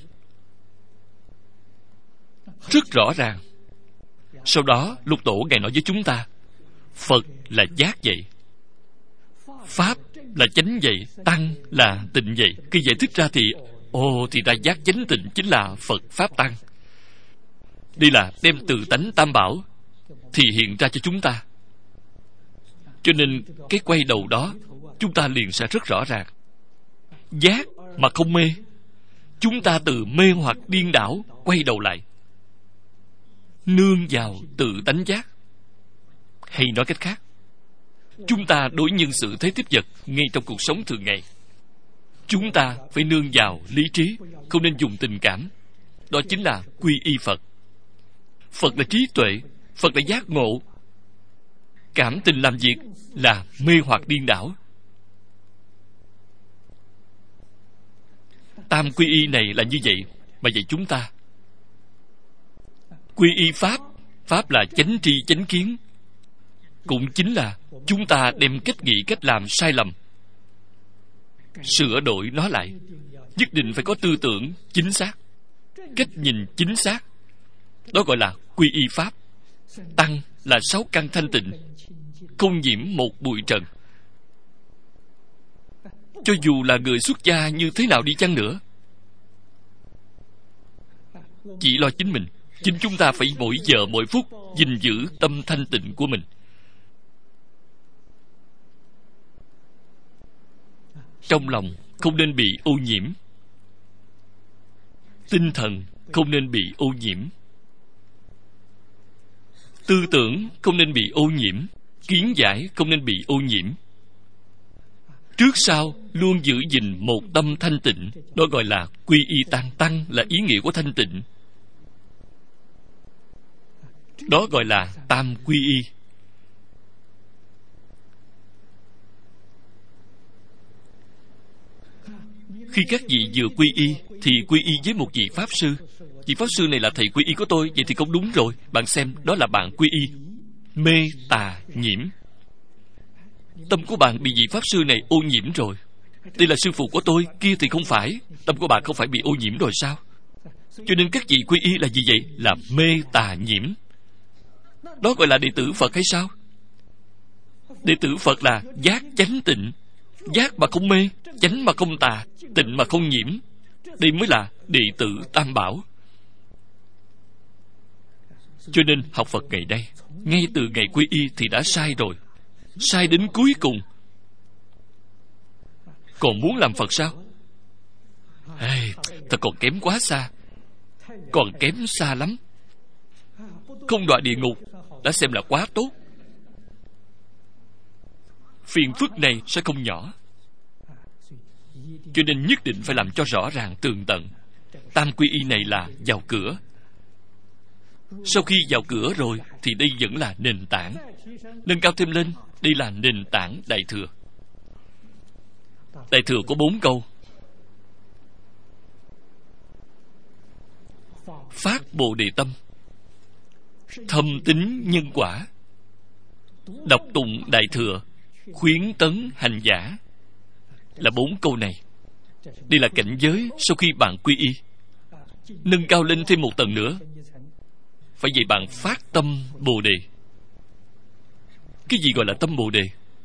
rất rõ ràng. Sau đó Lục Tổ Ngài nói với chúng ta, Phật là giác vậy, Pháp là chánh vậy, Tăng là tịnh vậy. Khi giải thích ra thì thì ra giác chánh tịnh chính là Phật Pháp Tăng. Đây là đem từ tánh tam bảo thì hiện ra cho chúng ta. Cho nên cái quay đầu đó chúng ta liền sẽ rất rõ ràng. Giác mà không mê, chúng ta từ mê hoặc điên đảo quay đầu lại, nương vào tự tánh giác. Hay nói cách khác, chúng ta đối nhân xử thế tiếp vật ngay trong cuộc sống thường ngày, chúng ta phải nương vào lý trí, không nên dùng tình cảm. Đó chính là quy y Phật. Phật là trí tuệ, Phật là giác ngộ. Cảm tình làm việc là mê hoặc điên đảo. Tam quy y này là như vậy, mà vậy chúng ta quy y Pháp. Pháp là chánh tri chánh kiến, cũng chính là chúng ta đem cách nghĩ cách làm sai lầm sửa đổi nó lại. Nhất định phải có tư tưởng chính xác, cách nhìn chính xác. Đó gọi là quy y Pháp. Tăng là 6 căn thanh tịnh, không nhiễm một bụi trần. Cho dù là người xuất gia như thế nào đi chăng nữa, chỉ lo chính mình. Chính chúng ta phải mỗi giờ mỗi phút gìn giữ tâm thanh tịnh của mình. Trong lòng không nên bị ô nhiễm, tinh thần không nên bị ô nhiễm. Tư tưởng không nên bị ô nhiễm, kiến giải không nên bị ô nhiễm. Trước sau luôn giữ gìn một tâm thanh tịnh, đó gọi là quy y tăng. Tăng là ý nghĩa của thanh tịnh, đó gọi là tam quy y. Khi các vị vừa quy y thì quy y với một vị Pháp Sư. Vị Pháp Sư này là thầy quy y của tôi, vậy thì không đúng rồi. Bạn xem, đó là bạn quy y mê tà nhiễm. Tâm của bạn bị vị Pháp Sư này ô nhiễm rồi. Đây là sư phụ của tôi, kia thì không phải. Tâm của bạn không phải bị ô nhiễm rồi sao? Cho nên các vị quy y là gì vậy? Là mê tà nhiễm. Đó gọi là đệ tử Phật hay sao? Đệ tử Phật là giác chánh tịnh. Giác mà không mê, chánh mà không tà, tịnh mà không nhiễm. Đây mới là đệ tử Tam Bảo. Cho nên học Phật ngày đây, ngay từ ngày quy y thì đã sai rồi. Sai đến cuối cùng. Còn muốn làm Phật sao? Thật còn kém quá xa. Còn kém xa lắm. Không đọa địa ngục đã xem là quá tốt. Phiền phức này sẽ không nhỏ. Cho nên nhất định phải làm cho rõ ràng tường tận. Tam quy y này là vào cửa. Sau khi vào cửa rồi thì đây vẫn là nền tảng. Nâng cao thêm lên, đây là nền tảng Đại Thừa. Đại Thừa có 4 câu. Phát Bồ Đề tâm, thâm tín nhân quả, đọc tụng Đại Thừa, khuyến tấn hành giả. Là 4 câu này. Đây là cảnh giới sau khi bạn quy y. Nâng cao lên thêm một tầng nữa, phải vậy bạn phát tâm Bồ Đề. Cái gì gọi là tâm Bồ Đề?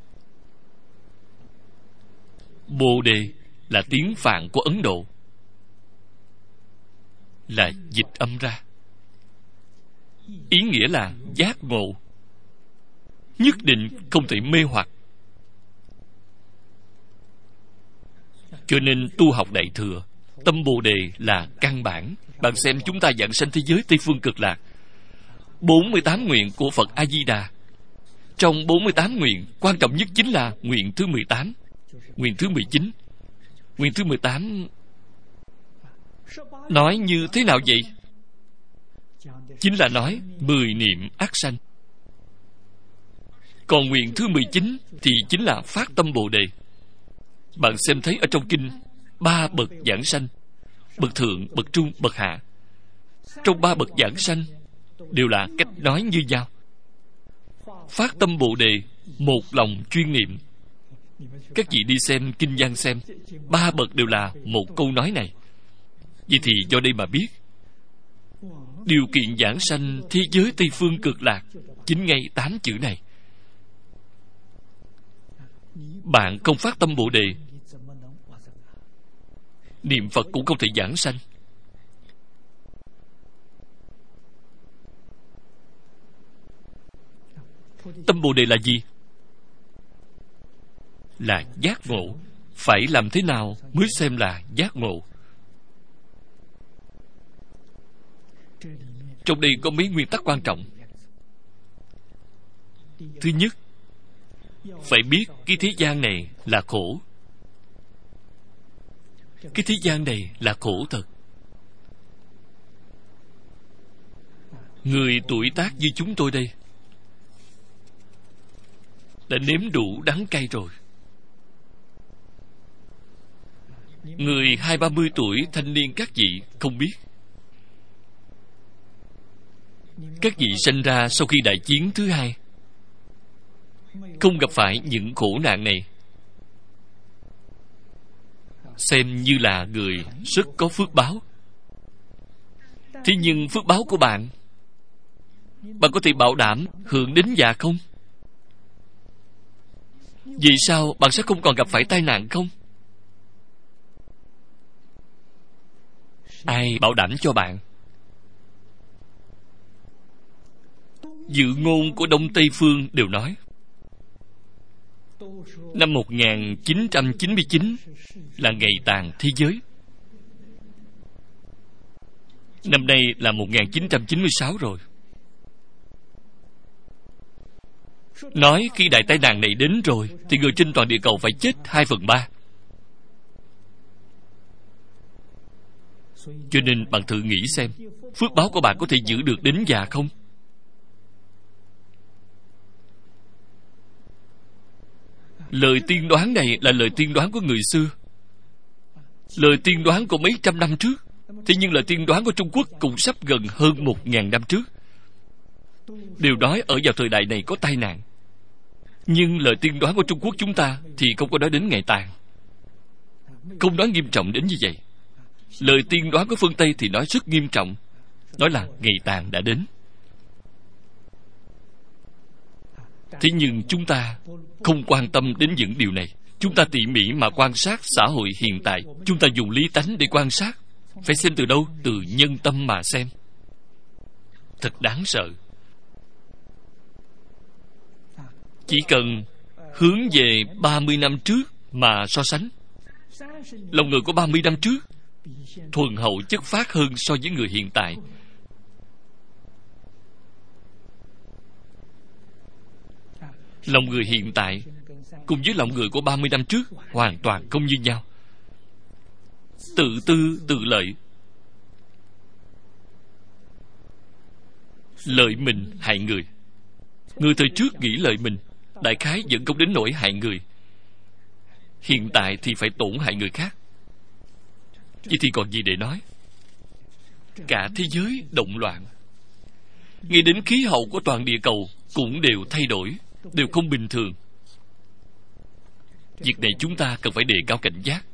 Bồ Đề là tiếng Phạn của Ấn Độ, là dịch âm ra. Ý nghĩa là giác ngộ, nhất định không thể mê hoặc. Cho nên tu học Đại Thừa, tâm Bồ Đề là căn bản. Bạn xem chúng ta giảng sanh thế giới Tây Phương Cực Lạc, 48 nguyện của Phật A-di-đà. Trong 48 nguyện, quan trọng nhất chính là nguyện thứ 18, nguyện thứ 19. Nguyện thứ 18 nói như thế nào vậy? Chính là nói 10 niệm ác sanh. Còn nguyện thứ 19 thì chính là phát tâm Bồ Đề. Bạn xem thấy ở trong kinh 3 bậc giảng sanh: bậc thượng, bậc trung, bậc hạ. Trong 3 bậc giảng sanh đều là cách nói như nhau. Phát tâm Bồ Đề, một lòng chuyên niệm. Các vị đi xem kinh văn xem, 3 bậc đều là một câu nói này. Vậy thì do đây mà biết, điều kiện giảng sanh thế giới Tây Phương Cực Lạc chính ngay 8 chữ này. Bạn không phát tâm Bồ Đề, niệm Phật cũng không thể giảng sanh. Tâm Bồ Đề là gì? Là giác ngộ. Phải làm thế nào mới xem là giác ngộ? Trong đây có mấy nguyên tắc quan trọng. Thứ nhất, phải biết cái thế gian này là khổ. Cái thế gian này là khổ thật. Người tuổi tác như chúng tôi đây đã nếm đủ đắng cay rồi. Người 20-30 tuổi thanh niên các vị không biết. Các vị sinh ra sau khi đại chiến thứ hai, không gặp phải những khổ nạn này, xem như là người rất có phước báo. Thế nhưng phước báo của bạn có thể bảo đảm hưởng đến già không? Vì sao bạn sẽ không còn gặp phải tai nạn không? Ai bảo đảm cho bạn? Dự ngôn của Đông Tây Phương đều nói năm 1999 là ngày tàn thế giới. Năm nay là 1996 rồi. Nói khi đại tai nạn này đến rồi thì người trên toàn địa cầu phải chết 2/3. Cho nên bạn thử nghĩ xem, phước báo của bạn có thể giữ được đến già không? Lời tiên đoán này là lời tiên đoán của người xưa, lời tiên đoán của mấy trăm năm trước. Thế nhưng lời tiên đoán của Trung Quốc cũng sắp gần hơn 1000 năm trước, đều nói ở vào thời đại này có tai nạn. Nhưng lời tiên đoán của Trung Quốc chúng ta thì không có nói đến ngày tàn, không nói nghiêm trọng đến như vậy. Lời tiên đoán của phương Tây thì nói rất nghiêm trọng, nói là ngày tàn đã đến. Thế nhưng chúng ta không quan tâm đến những điều này. Chúng ta tỉ mỉ mà quan sát xã hội hiện tại. Chúng ta dùng lý tánh để quan sát. Phải xem từ đâu? Từ nhân tâm mà xem. Thật đáng sợ. Chỉ cần hướng về 30 năm trước mà so sánh, lòng người của 30 năm trước thuần hậu chất phác hơn so với người hiện tại. Lòng người hiện tại cùng với lòng người của 30 năm trước hoàn toàn không như nhau. Tự tư tự lợi, lợi mình hại người. Người thời trước nghĩ lợi mình, đại khái vẫn không đến nỗi hại người. Hiện tại thì phải tổn hại người khác. Vậy thì còn gì để nói? Cả thế giới động loạn, ngay đến khí hậu của toàn địa cầu cũng đều thay đổi, đều không bình thường. Việc này chúng ta cần phải đề cao cảnh giác.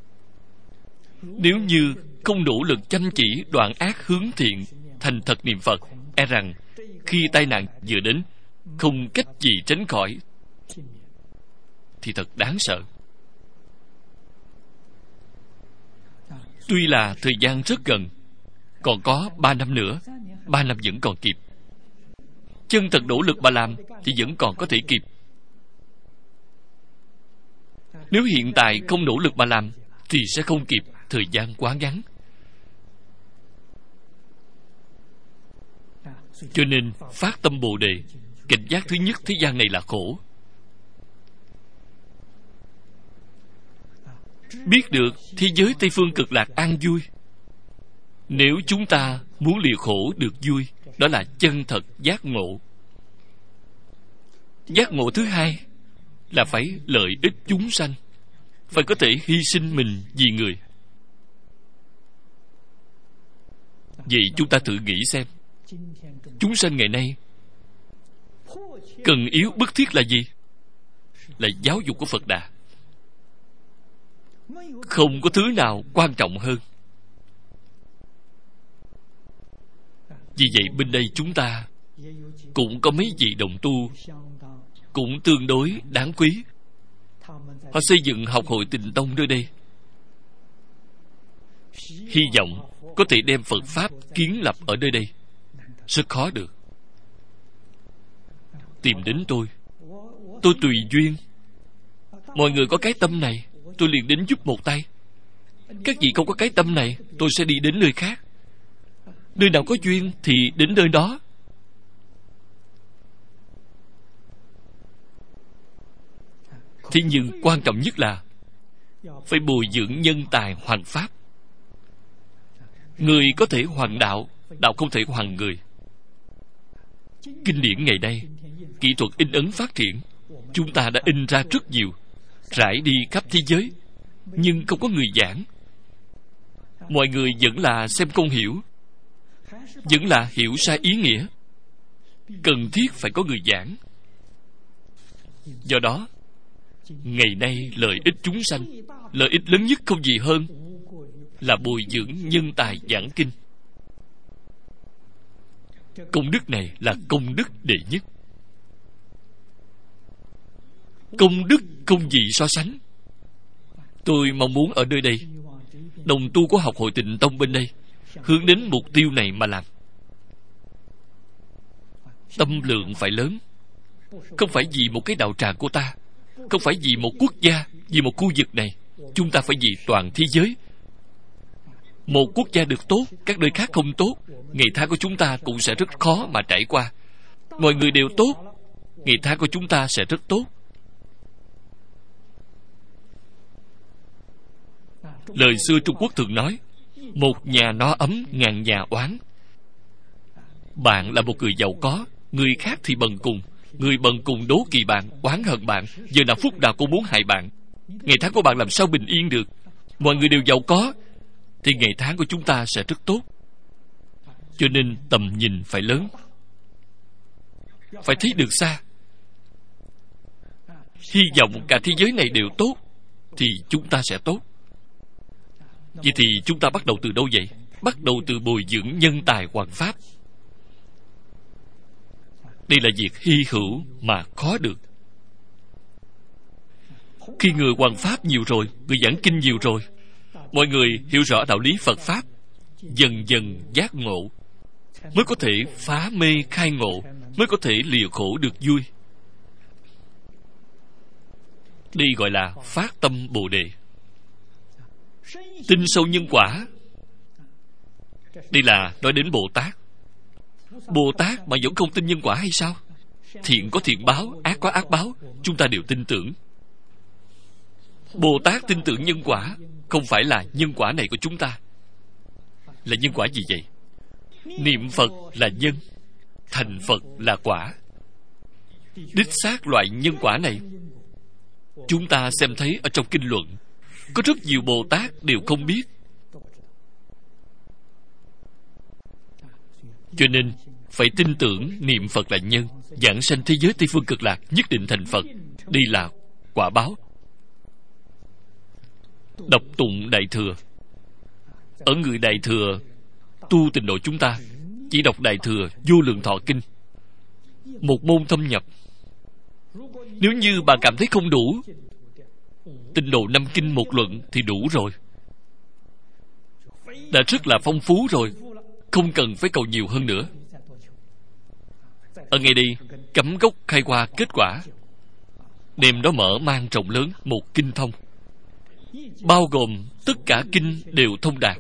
Nếu như không nỗ lực chăm chỉ đoạn ác hướng thiện, thành thật niệm Phật, e rằng khi tai nạn vừa đến, không cách gì tránh khỏi, thì thật đáng sợ. Tuy là thời gian rất gần, còn có 3 năm nữa, 3 năm vẫn còn kịp. Chân thật nỗ lực mà làm thì vẫn còn có thể kịp. Nếu hiện tại không nỗ lực mà làm thì sẽ không kịp, thời gian quá ngắn. Cho nên phát tâm Bồ Đề, cảnh giác thứ nhất thế gian này là khổ. Biết được thế giới Tây Phương Cực Lạc an vui. Nếu chúng ta muốn lìa khổ được vui, đó là chân thật giác ngộ. Giác ngộ thứ hai là phải lợi ích chúng sanh, phải có thể hy sinh mình vì người. Vậy chúng ta thử nghĩ xem, chúng sanh ngày nay cần yếu bức thiết là gì? Là giáo dục của Phật Đà. Không có thứ nào quan trọng hơn. Vì vậy bên đây chúng ta cũng có mấy vị đồng tu cũng tương đối đáng quý. Họ xây dựng học hội Tịnh Tông nơi đây, hy vọng có thể đem Phật Pháp kiến lập ở nơi đây. Rất khó được. Tìm đến tôi tùy duyên. Mọi người có cái tâm này, tôi liền đến giúp một tay. Các vị không có cái tâm này, tôi sẽ đi đến nơi khác. Nơi nào có duyên thì đến nơi đó. Thế nhưng quan trọng nhất là phải bồi dưỡng nhân tài hoằng pháp. Người có thể hoằng đạo, đạo không thể hoằng người. Kinh điển ngày nay, kỹ thuật in ấn phát triển, chúng ta đã in ra rất nhiều, rải đi khắp thế giới, nhưng không có người giảng. Mọi người vẫn là xem không hiểu, vẫn là hiểu sai ý nghĩa. Cần thiết phải có người giảng. Do đó, ngày nay lợi ích chúng sanh, lợi ích lớn nhất không gì hơn là bồi dưỡng nhân tài giảng kinh. Công đức này là công đức đệ nhất. Công đức không gì so sánh. Tôi mong muốn ở nơi đây, đồng tu của học hội Tịnh Tông bên đây, hướng đến mục tiêu này mà làm. Tâm lượng phải lớn. Không phải vì một cái đạo tràng của ta, không phải vì một quốc gia, vì một khu vực này. Chúng ta phải vì toàn thế giới. Một quốc gia được tốt, các nơi khác không tốt, ngày tháng của chúng ta cũng sẽ rất khó mà trải qua. Mọi người đều tốt, ngày tháng của chúng ta sẽ rất tốt. Lời xưa Trung Quốc thường nói, một nhà no ấm, ngàn nhà oán. Bạn là một người giàu có, người khác thì bần cùng. Người bần cùng đố kỵ bạn, oán hận bạn, giờ nào phút nào cũng muốn hại bạn. Ngày tháng của bạn làm sao bình yên được? Mọi người đều giàu có thì ngày tháng của chúng ta sẽ rất tốt. Cho nên tầm nhìn phải lớn, phải thấy được xa. Hy vọng cả thế giới này đều tốt thì chúng ta sẽ tốt. Vậy thì chúng ta bắt đầu từ đâu vậy? Bắt đầu từ bồi dưỡng nhân tài hoằng pháp. Đây là việc hy hữu mà khó được. Khi người hoằng pháp nhiều rồi, người giảng kinh nhiều rồi, mọi người hiểu rõ đạo lý Phật Pháp, dần dần giác ngộ, mới có thể phá mê khai ngộ, mới có thể lìa khổ được vui. Đây gọi là phát tâm Bồ Đề. Tin sâu nhân quả. Đây là nói đến Bồ Tát. Bồ Tát mà vẫn không tin nhân quả hay sao? Thiện có thiện báo, ác có ác báo, chúng ta đều tin tưởng. Bồ Tát tin tưởng nhân quả, không phải là nhân quả này của chúng ta. Là nhân quả gì vậy? Niệm Phật là nhân, thành Phật là quả. Đích xác loại nhân quả này, chúng ta xem thấy ở trong kinh luận, có rất nhiều Bồ Tát đều không biết. Cho nên phải tin tưởng niệm Phật là nhân, giảng sanh thế giới Tây Phương Cực Lạc nhất định thành Phật. Đây là quả báo. Đọc tụng Đại Thừa. Ở người Đại Thừa tu tịnh độ chúng ta chỉ đọc Đại Thừa Vô Lượng Thọ Kinh, một môn thâm nhập. Nếu như bạn cảm thấy không đủ, tịnh độ 5 kinh 1 luận thì đủ rồi, đã rất là phong phú rồi, không cần phải cầu nhiều hơn nữa. Ở ngay đây cắm gốc khai hoa kết quả, đêm đó mở mang rộng lớn một kinh thông, bao gồm tất cả kinh đều thông đạt.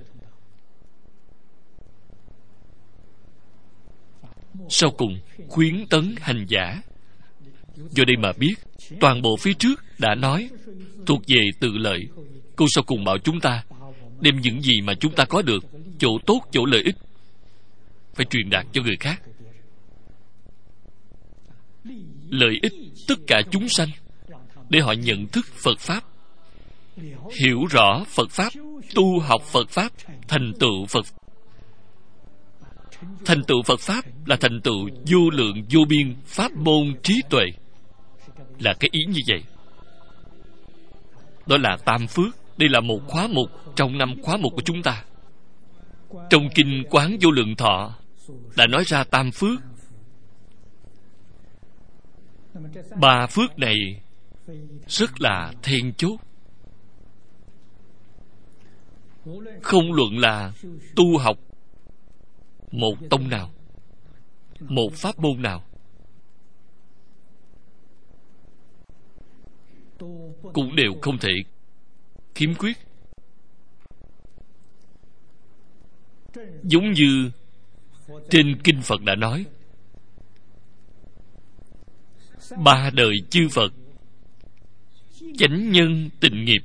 Sau cùng khuyến tấn hành giả. Do đây mà biết toàn bộ phía trước đã nói thuộc về tự lợi, câu sau cùng bảo chúng ta đem những gì mà chúng ta có được, chỗ tốt, chỗ lợi ích, phải truyền đạt cho người khác. Lợi ích tất cả chúng sanh, để họ nhận thức Phật Pháp, hiểu rõ Phật Pháp, tu học Phật Pháp, thành tựu Phật. Thành tựu Phật Pháp là thành tựu vô lượng vô biên pháp môn trí tuệ, là cái ý như vậy. Đó là tam phước. Đây là một khóa mục trong 5 khóa mục của chúng ta. Trong kinh Quán Vô Lượng Thọ đã nói ra tam phước. 3 phước này rất là then chốt. Không luận là tu học một tông nào, một pháp môn nào, cũng đều không thể khiếm khuyết. Giống như trên kinh Phật đã nói, 3 đời chư Phật chánh nhân tịnh nghiệp.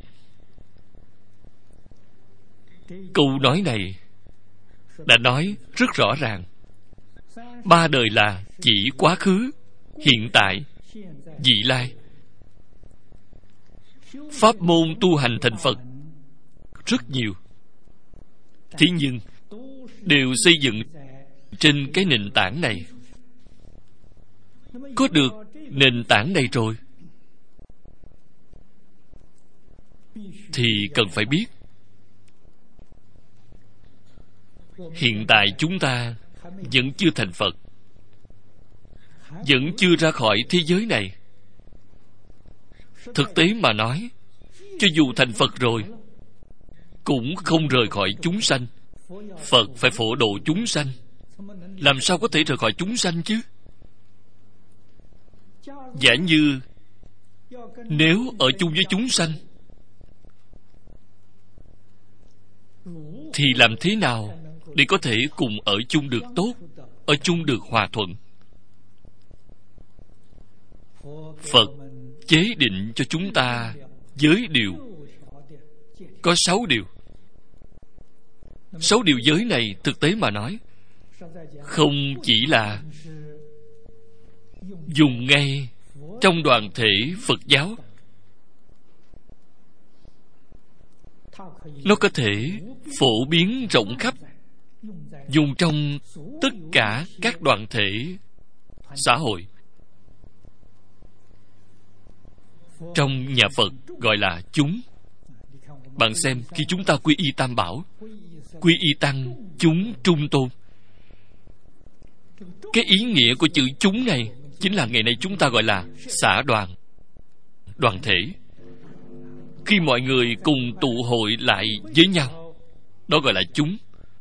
Câu nói này đã nói rất rõ ràng. 3 đời là chỉ quá khứ, hiện tại, vị lai. Pháp môn tu hành thành Phật rất nhiều, thế nhưng đều xây dựng trên cái nền tảng này. Có được nền tảng này rồi thì cần phải biết hiện tại chúng ta vẫn chưa thành Phật, vẫn chưa ra khỏi thế giới này. Thực tế mà nói, cho dù thành Phật rồi cũng không rời khỏi chúng sanh. Phật phải phổ độ chúng sanh, làm sao có thể rời khỏi chúng sanh chứ? Giả như nếu ở chung với chúng sanh thì làm thế nào để có thể cùng ở chung được tốt, ở chung được hòa thuận? Phật chế định cho chúng ta giới điều. Có 6 điều. 6 điều giới này thực tế mà nói, không chỉ là dùng ngay trong đoàn thể Phật giáo, nó có thể phổ biến rộng khắp, dùng trong tất cả các đoàn thể xã hội. Trong nhà Phật gọi là chúng. Bạn xem, khi chúng ta quy y Tam Bảo, quy y Tăng, chúng, trung tôn, cái ý nghĩa của chữ chúng này chính là ngày nay chúng ta gọi là xã đoàn, đoàn thể. Khi mọi người cùng tụ hội lại với nhau, đó gọi là chúng.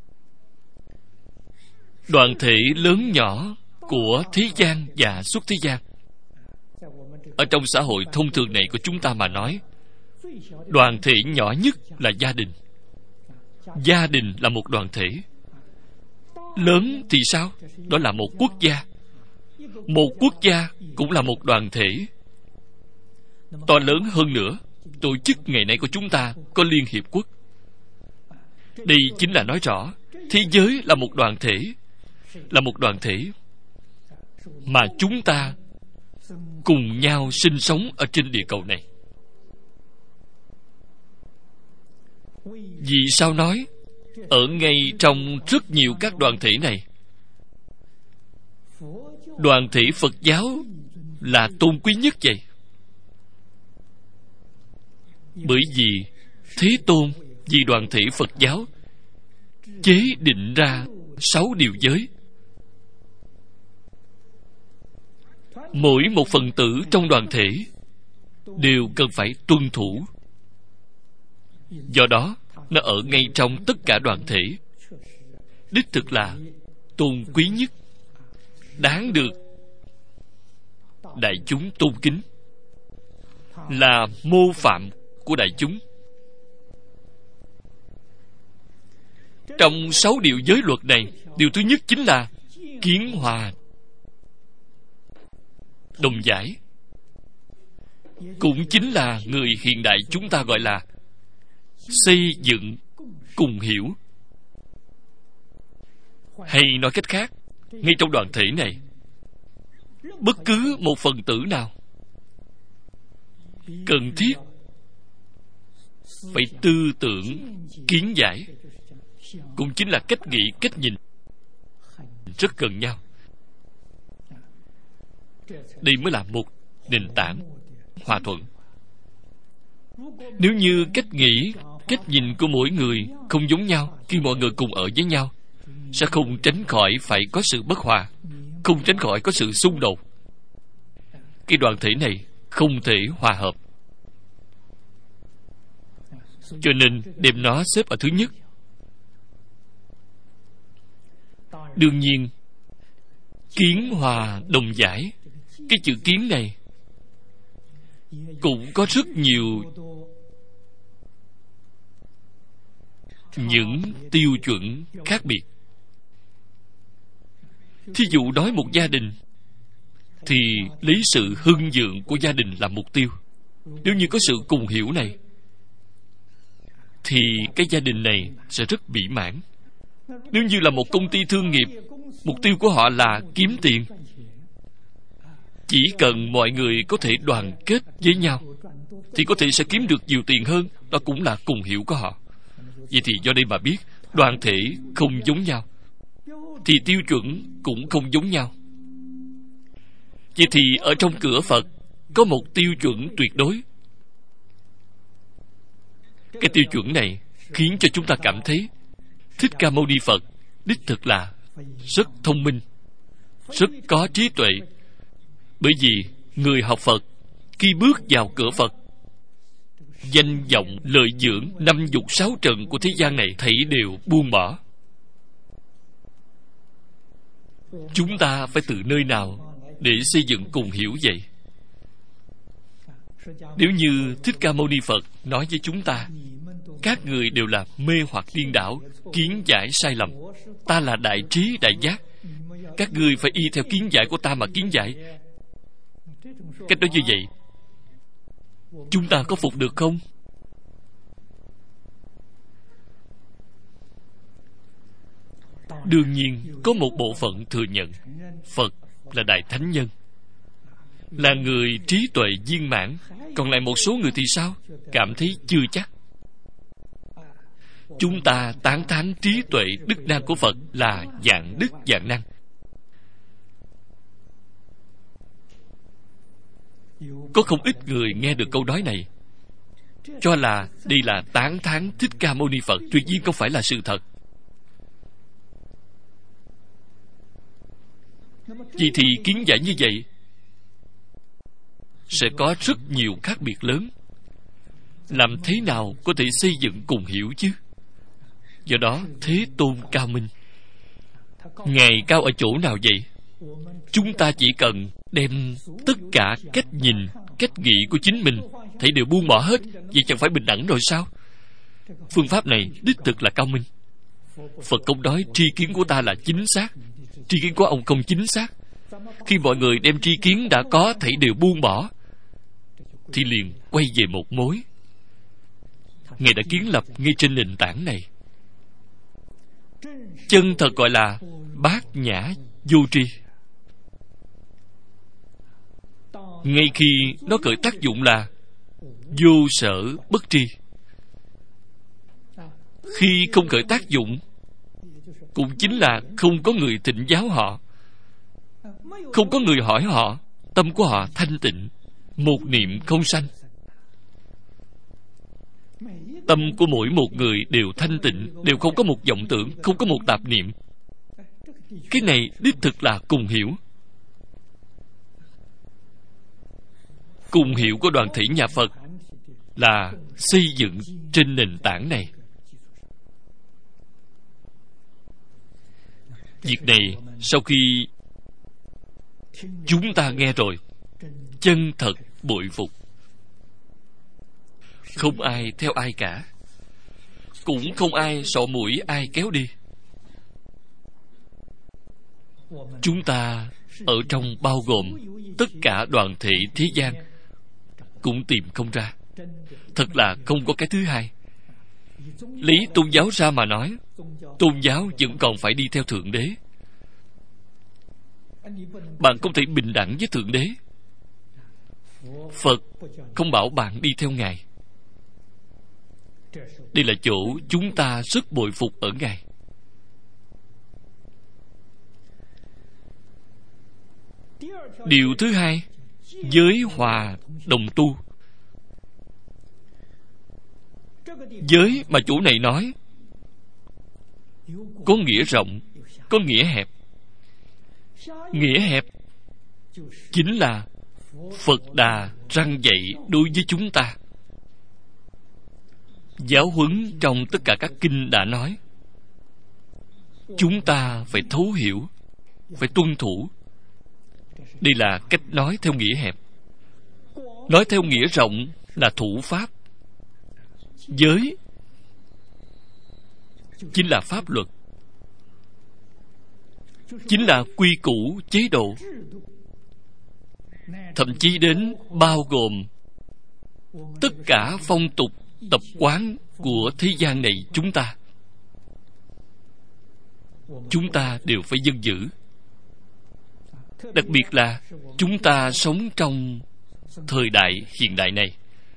Đoàn thể lớn nhỏ của thế gian và xuất thế gian. Ở trong xã hội thông thường này của chúng ta mà nói, đoàn thể nhỏ nhất là gia đình. Gia đình là một đoàn thể. Lớn thì sao? Đó là một quốc gia. Một quốc gia cũng là một đoàn thể. To lớn hơn nữa, tổ chức ngày nay của chúng ta có Liên Hiệp Quốc. Đây chính là nói rõ thế giới là một đoàn thể, là một đoàn thể mà chúng ta cùng nhau sinh sống ở trên địa cầu này. Vì sao nói ở ngay trong rất nhiều các đoàn thể này, đoàn thể Phật giáo là tôn quý nhất vậy? Bởi vì Thế Tôn vì đoàn thể Phật giáo chế định ra 6 điều giới. Mỗi một phần tử trong đoàn thể đều cần phải tuân thủ. Do đó, nó ở ngay trong tất cả đoàn thể, đích thực là tôn quý nhất, đáng được đại chúng tôn kính, là mô phạm của đại chúng. Trong 6 điều giới luật này, điều thứ nhất chính là kiến hòa đồng giải. Cũng chính là người hiện đại chúng ta gọi là xây dựng cùng hiểu. Hay nói cách khác, ngay trong đoàn thể này, bất cứ một phần tử nào cần thiết phải tư tưởng kiến giải, cũng chính là cách nghĩ, cách nhìn rất gần nhau. Đây mới là một nền tảng hòa thuận. Nếu như cách nghĩ, cách nhìn của mỗi người không giống nhau, khi mọi người cùng ở với nhau, sẽ không tránh khỏi phải có sự bất hòa, không tránh khỏi có sự xung đột. Cái đoàn thể này không thể hòa hợp. Cho nên đem nó xếp ở thứ nhất. Đương nhiên, kiến hòa đồng giải, cái chữ kiến này cũng có rất nhiều những tiêu chuẩn khác biệt. Thí dụ nói một gia đình thì lấy sự hưng vượng của gia đình làm mục tiêu. Nếu như có sự cùng hiểu này thì cái gia đình này sẽ rất mỹ mãn. Nếu như là một công ty thương nghiệp, mục tiêu của họ là kiếm tiền, chỉ cần mọi người có thể đoàn kết với nhau thì có thể sẽ kiếm được nhiều tiền hơn. Đó cũng là cùng hiểu của họ. Vậy thì do đây mà biết đoàn thể không giống nhau thì tiêu chuẩn cũng không giống nhau. Vậy thì ở trong cửa Phật có một tiêu chuẩn tuyệt đối. Cái tiêu chuẩn này khiến cho chúng ta cảm thấy Thích Ca Mâu Ni Phật đích thực là rất thông minh, rất có trí tuệ. Bởi vì người học Phật khi bước vào cửa Phật, danh vọng, lợi dưỡng, 5 dục 6 trần của thế gian này thảy đều buông bỏ. Chúng ta phải từ nơi nào để xây dựng cùng hiểu vậy? Nếu như Thích Ca Mâu Ni Phật nói với chúng ta, các người đều là mê hoặc điên đảo, kiến giải sai lầm, ta là đại trí đại giác, các ngươi phải y theo kiến giải của ta mà kiến giải, cách đó như vậy, chúng ta có phục được không? Đương nhiên có một bộ phận thừa nhận Phật là Đại Thánh Nhân, là người trí tuệ viên mãn. Còn lại một số người thì sao? Cảm thấy chưa chắc. Chúng ta tán thán trí tuệ đức năng của Phật là vạn đức vạn năng. Có không ít người nghe được câu nói này cho là đây là tán thán Thích Ca Mâu Ni Phật. Tuy nhiên không phải là sự thật. Vì thì kiến giải như vậy sẽ có rất nhiều khác biệt lớn. Làm thế nào có thể xây dựng cùng hiểu chứ? Do đó Thế Tôn cao minh. Ngài cao ở chỗ nào vậy? Chúng ta chỉ cần đem tất cả cách nhìn, cách nghĩ của chính mình thấy đều buông bỏ hết, vậy chẳng phải bình đẳng rồi sao? Phương pháp này đích thực là cao minh. Phật không nói tri kiến của ta là chính xác, tri kiến của ông không chính xác. Khi mọi người đem tri kiến đã có thấy đều buông bỏ, thì liền quay về một mối. Ngài đã kiến lập ngay trên nền tảng này. Chân thật gọi là bát nhã vô tri. Ngay khi nó khởi tác dụng là vô sở bất tri. Khi không khởi tác dụng, cũng chính là không có người thỉnh giáo họ, không có người hỏi họ, tâm của họ thanh tịnh, một niệm không sanh. Tâm của mỗi một người đều thanh tịnh, đều không có một vọng tưởng, không có một tạp niệm. Cái này đích thực là cùng hiểu. Cùng hiểu của đoàn thể nhà Phật là xây dựng trên nền tảng này. Việc này sau khi chúng ta nghe rồi, chân thật bội phục. Không ai theo ai cả, cũng không ai sọ mũi ai kéo đi. Chúng ta ở trong bao gồm tất cả đoàn thể thế gian cũng tìm không ra. Thật là không có cái thứ hai. Lấy tôn giáo ra mà nói, tôn giáo vẫn còn phải đi theo Thượng Đế. Bạn không thể bình đẳng với Thượng Đế. Phật không bảo bạn đi theo Ngài. Đây là chỗ chúng ta rất bội phục ở Ngài. Điều thứ hai, giới hòa đồng tu. Giới mà chỗ này nói có nghĩa rộng, có nghĩa hẹp. Nghĩa hẹp chính là Phật Đà răn dạy đối với chúng ta. Giáo huấn trong tất cả các kinh đã nói, chúng ta phải thấu hiểu, phải tuân thủ. Đây là cách nói theo nghĩa hẹp. Nói theo nghĩa rộng là thủ pháp. Giới chính là pháp luật, chính là quy củ chế độ, thậm chí đến bao gồm tất cả phong tục tập quán của thế gian này. Chúng ta đều phải dân giữ. Đặc biệt là chúng ta sống trong thời đại hiện đại này.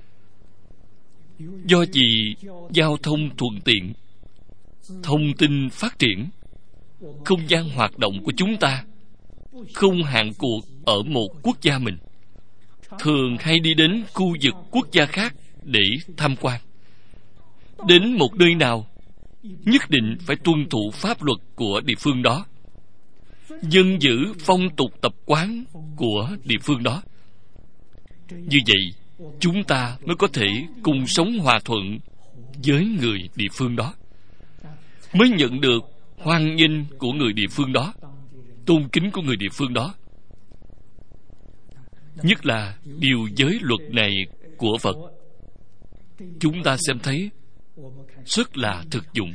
Do vì giao thông thuận tiện, thông tin phát triển, không gian hoạt động của chúng ta không hạn cuộc ở một quốc gia mình, thường hay đi đến khu vực quốc gia khác để tham quan. Đến một nơi nào nhất định phải tuân thủ pháp luật của địa phương đó, dân giữ phong tục tập quán của địa phương đó. Như vậy chúng ta mới có thể cùng sống hòa thuận với người địa phương đó, mới nhận được hoan nghênh của người địa phương đó, tôn kính của người địa phương đó. Nhất là điều giới luật này của Phật, chúng ta xem thấy rất là thực dụng.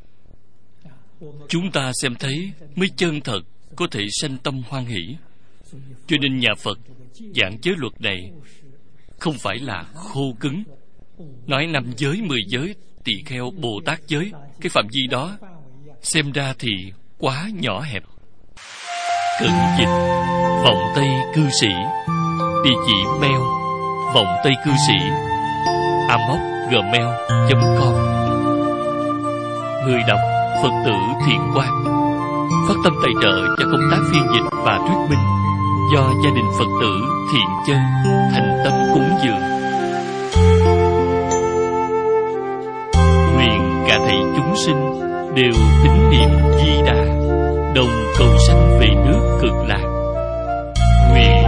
Chúng ta xem thấy mới chân thật có thể sanh tâm hoan hỷ. Cho nên nhà Phật giảng giới luật này không phải là khô cứng. Nói 5 giới, 10 giới, tỳ kheo, Bồ Tát giới, cái phạm vi đó xem ra thì quá nhỏ hẹp. Cận dịch: Vọng Tây Cư Sĩ. Địa chỉ mail: vọng tây cư sĩ amos@gmail.com. Người đọc: Phật tử Thiện Quang. Phát tâm tài trợ cho công tác phiên dịch và thuyết minh do gia đình Phật tử Thiện Chân thành tâm cúng dường. Nguyện cả thảy chúng sinh đều tín niệm Di Đà, đồng cầu sanh về nước Cực Lạc. Nguyện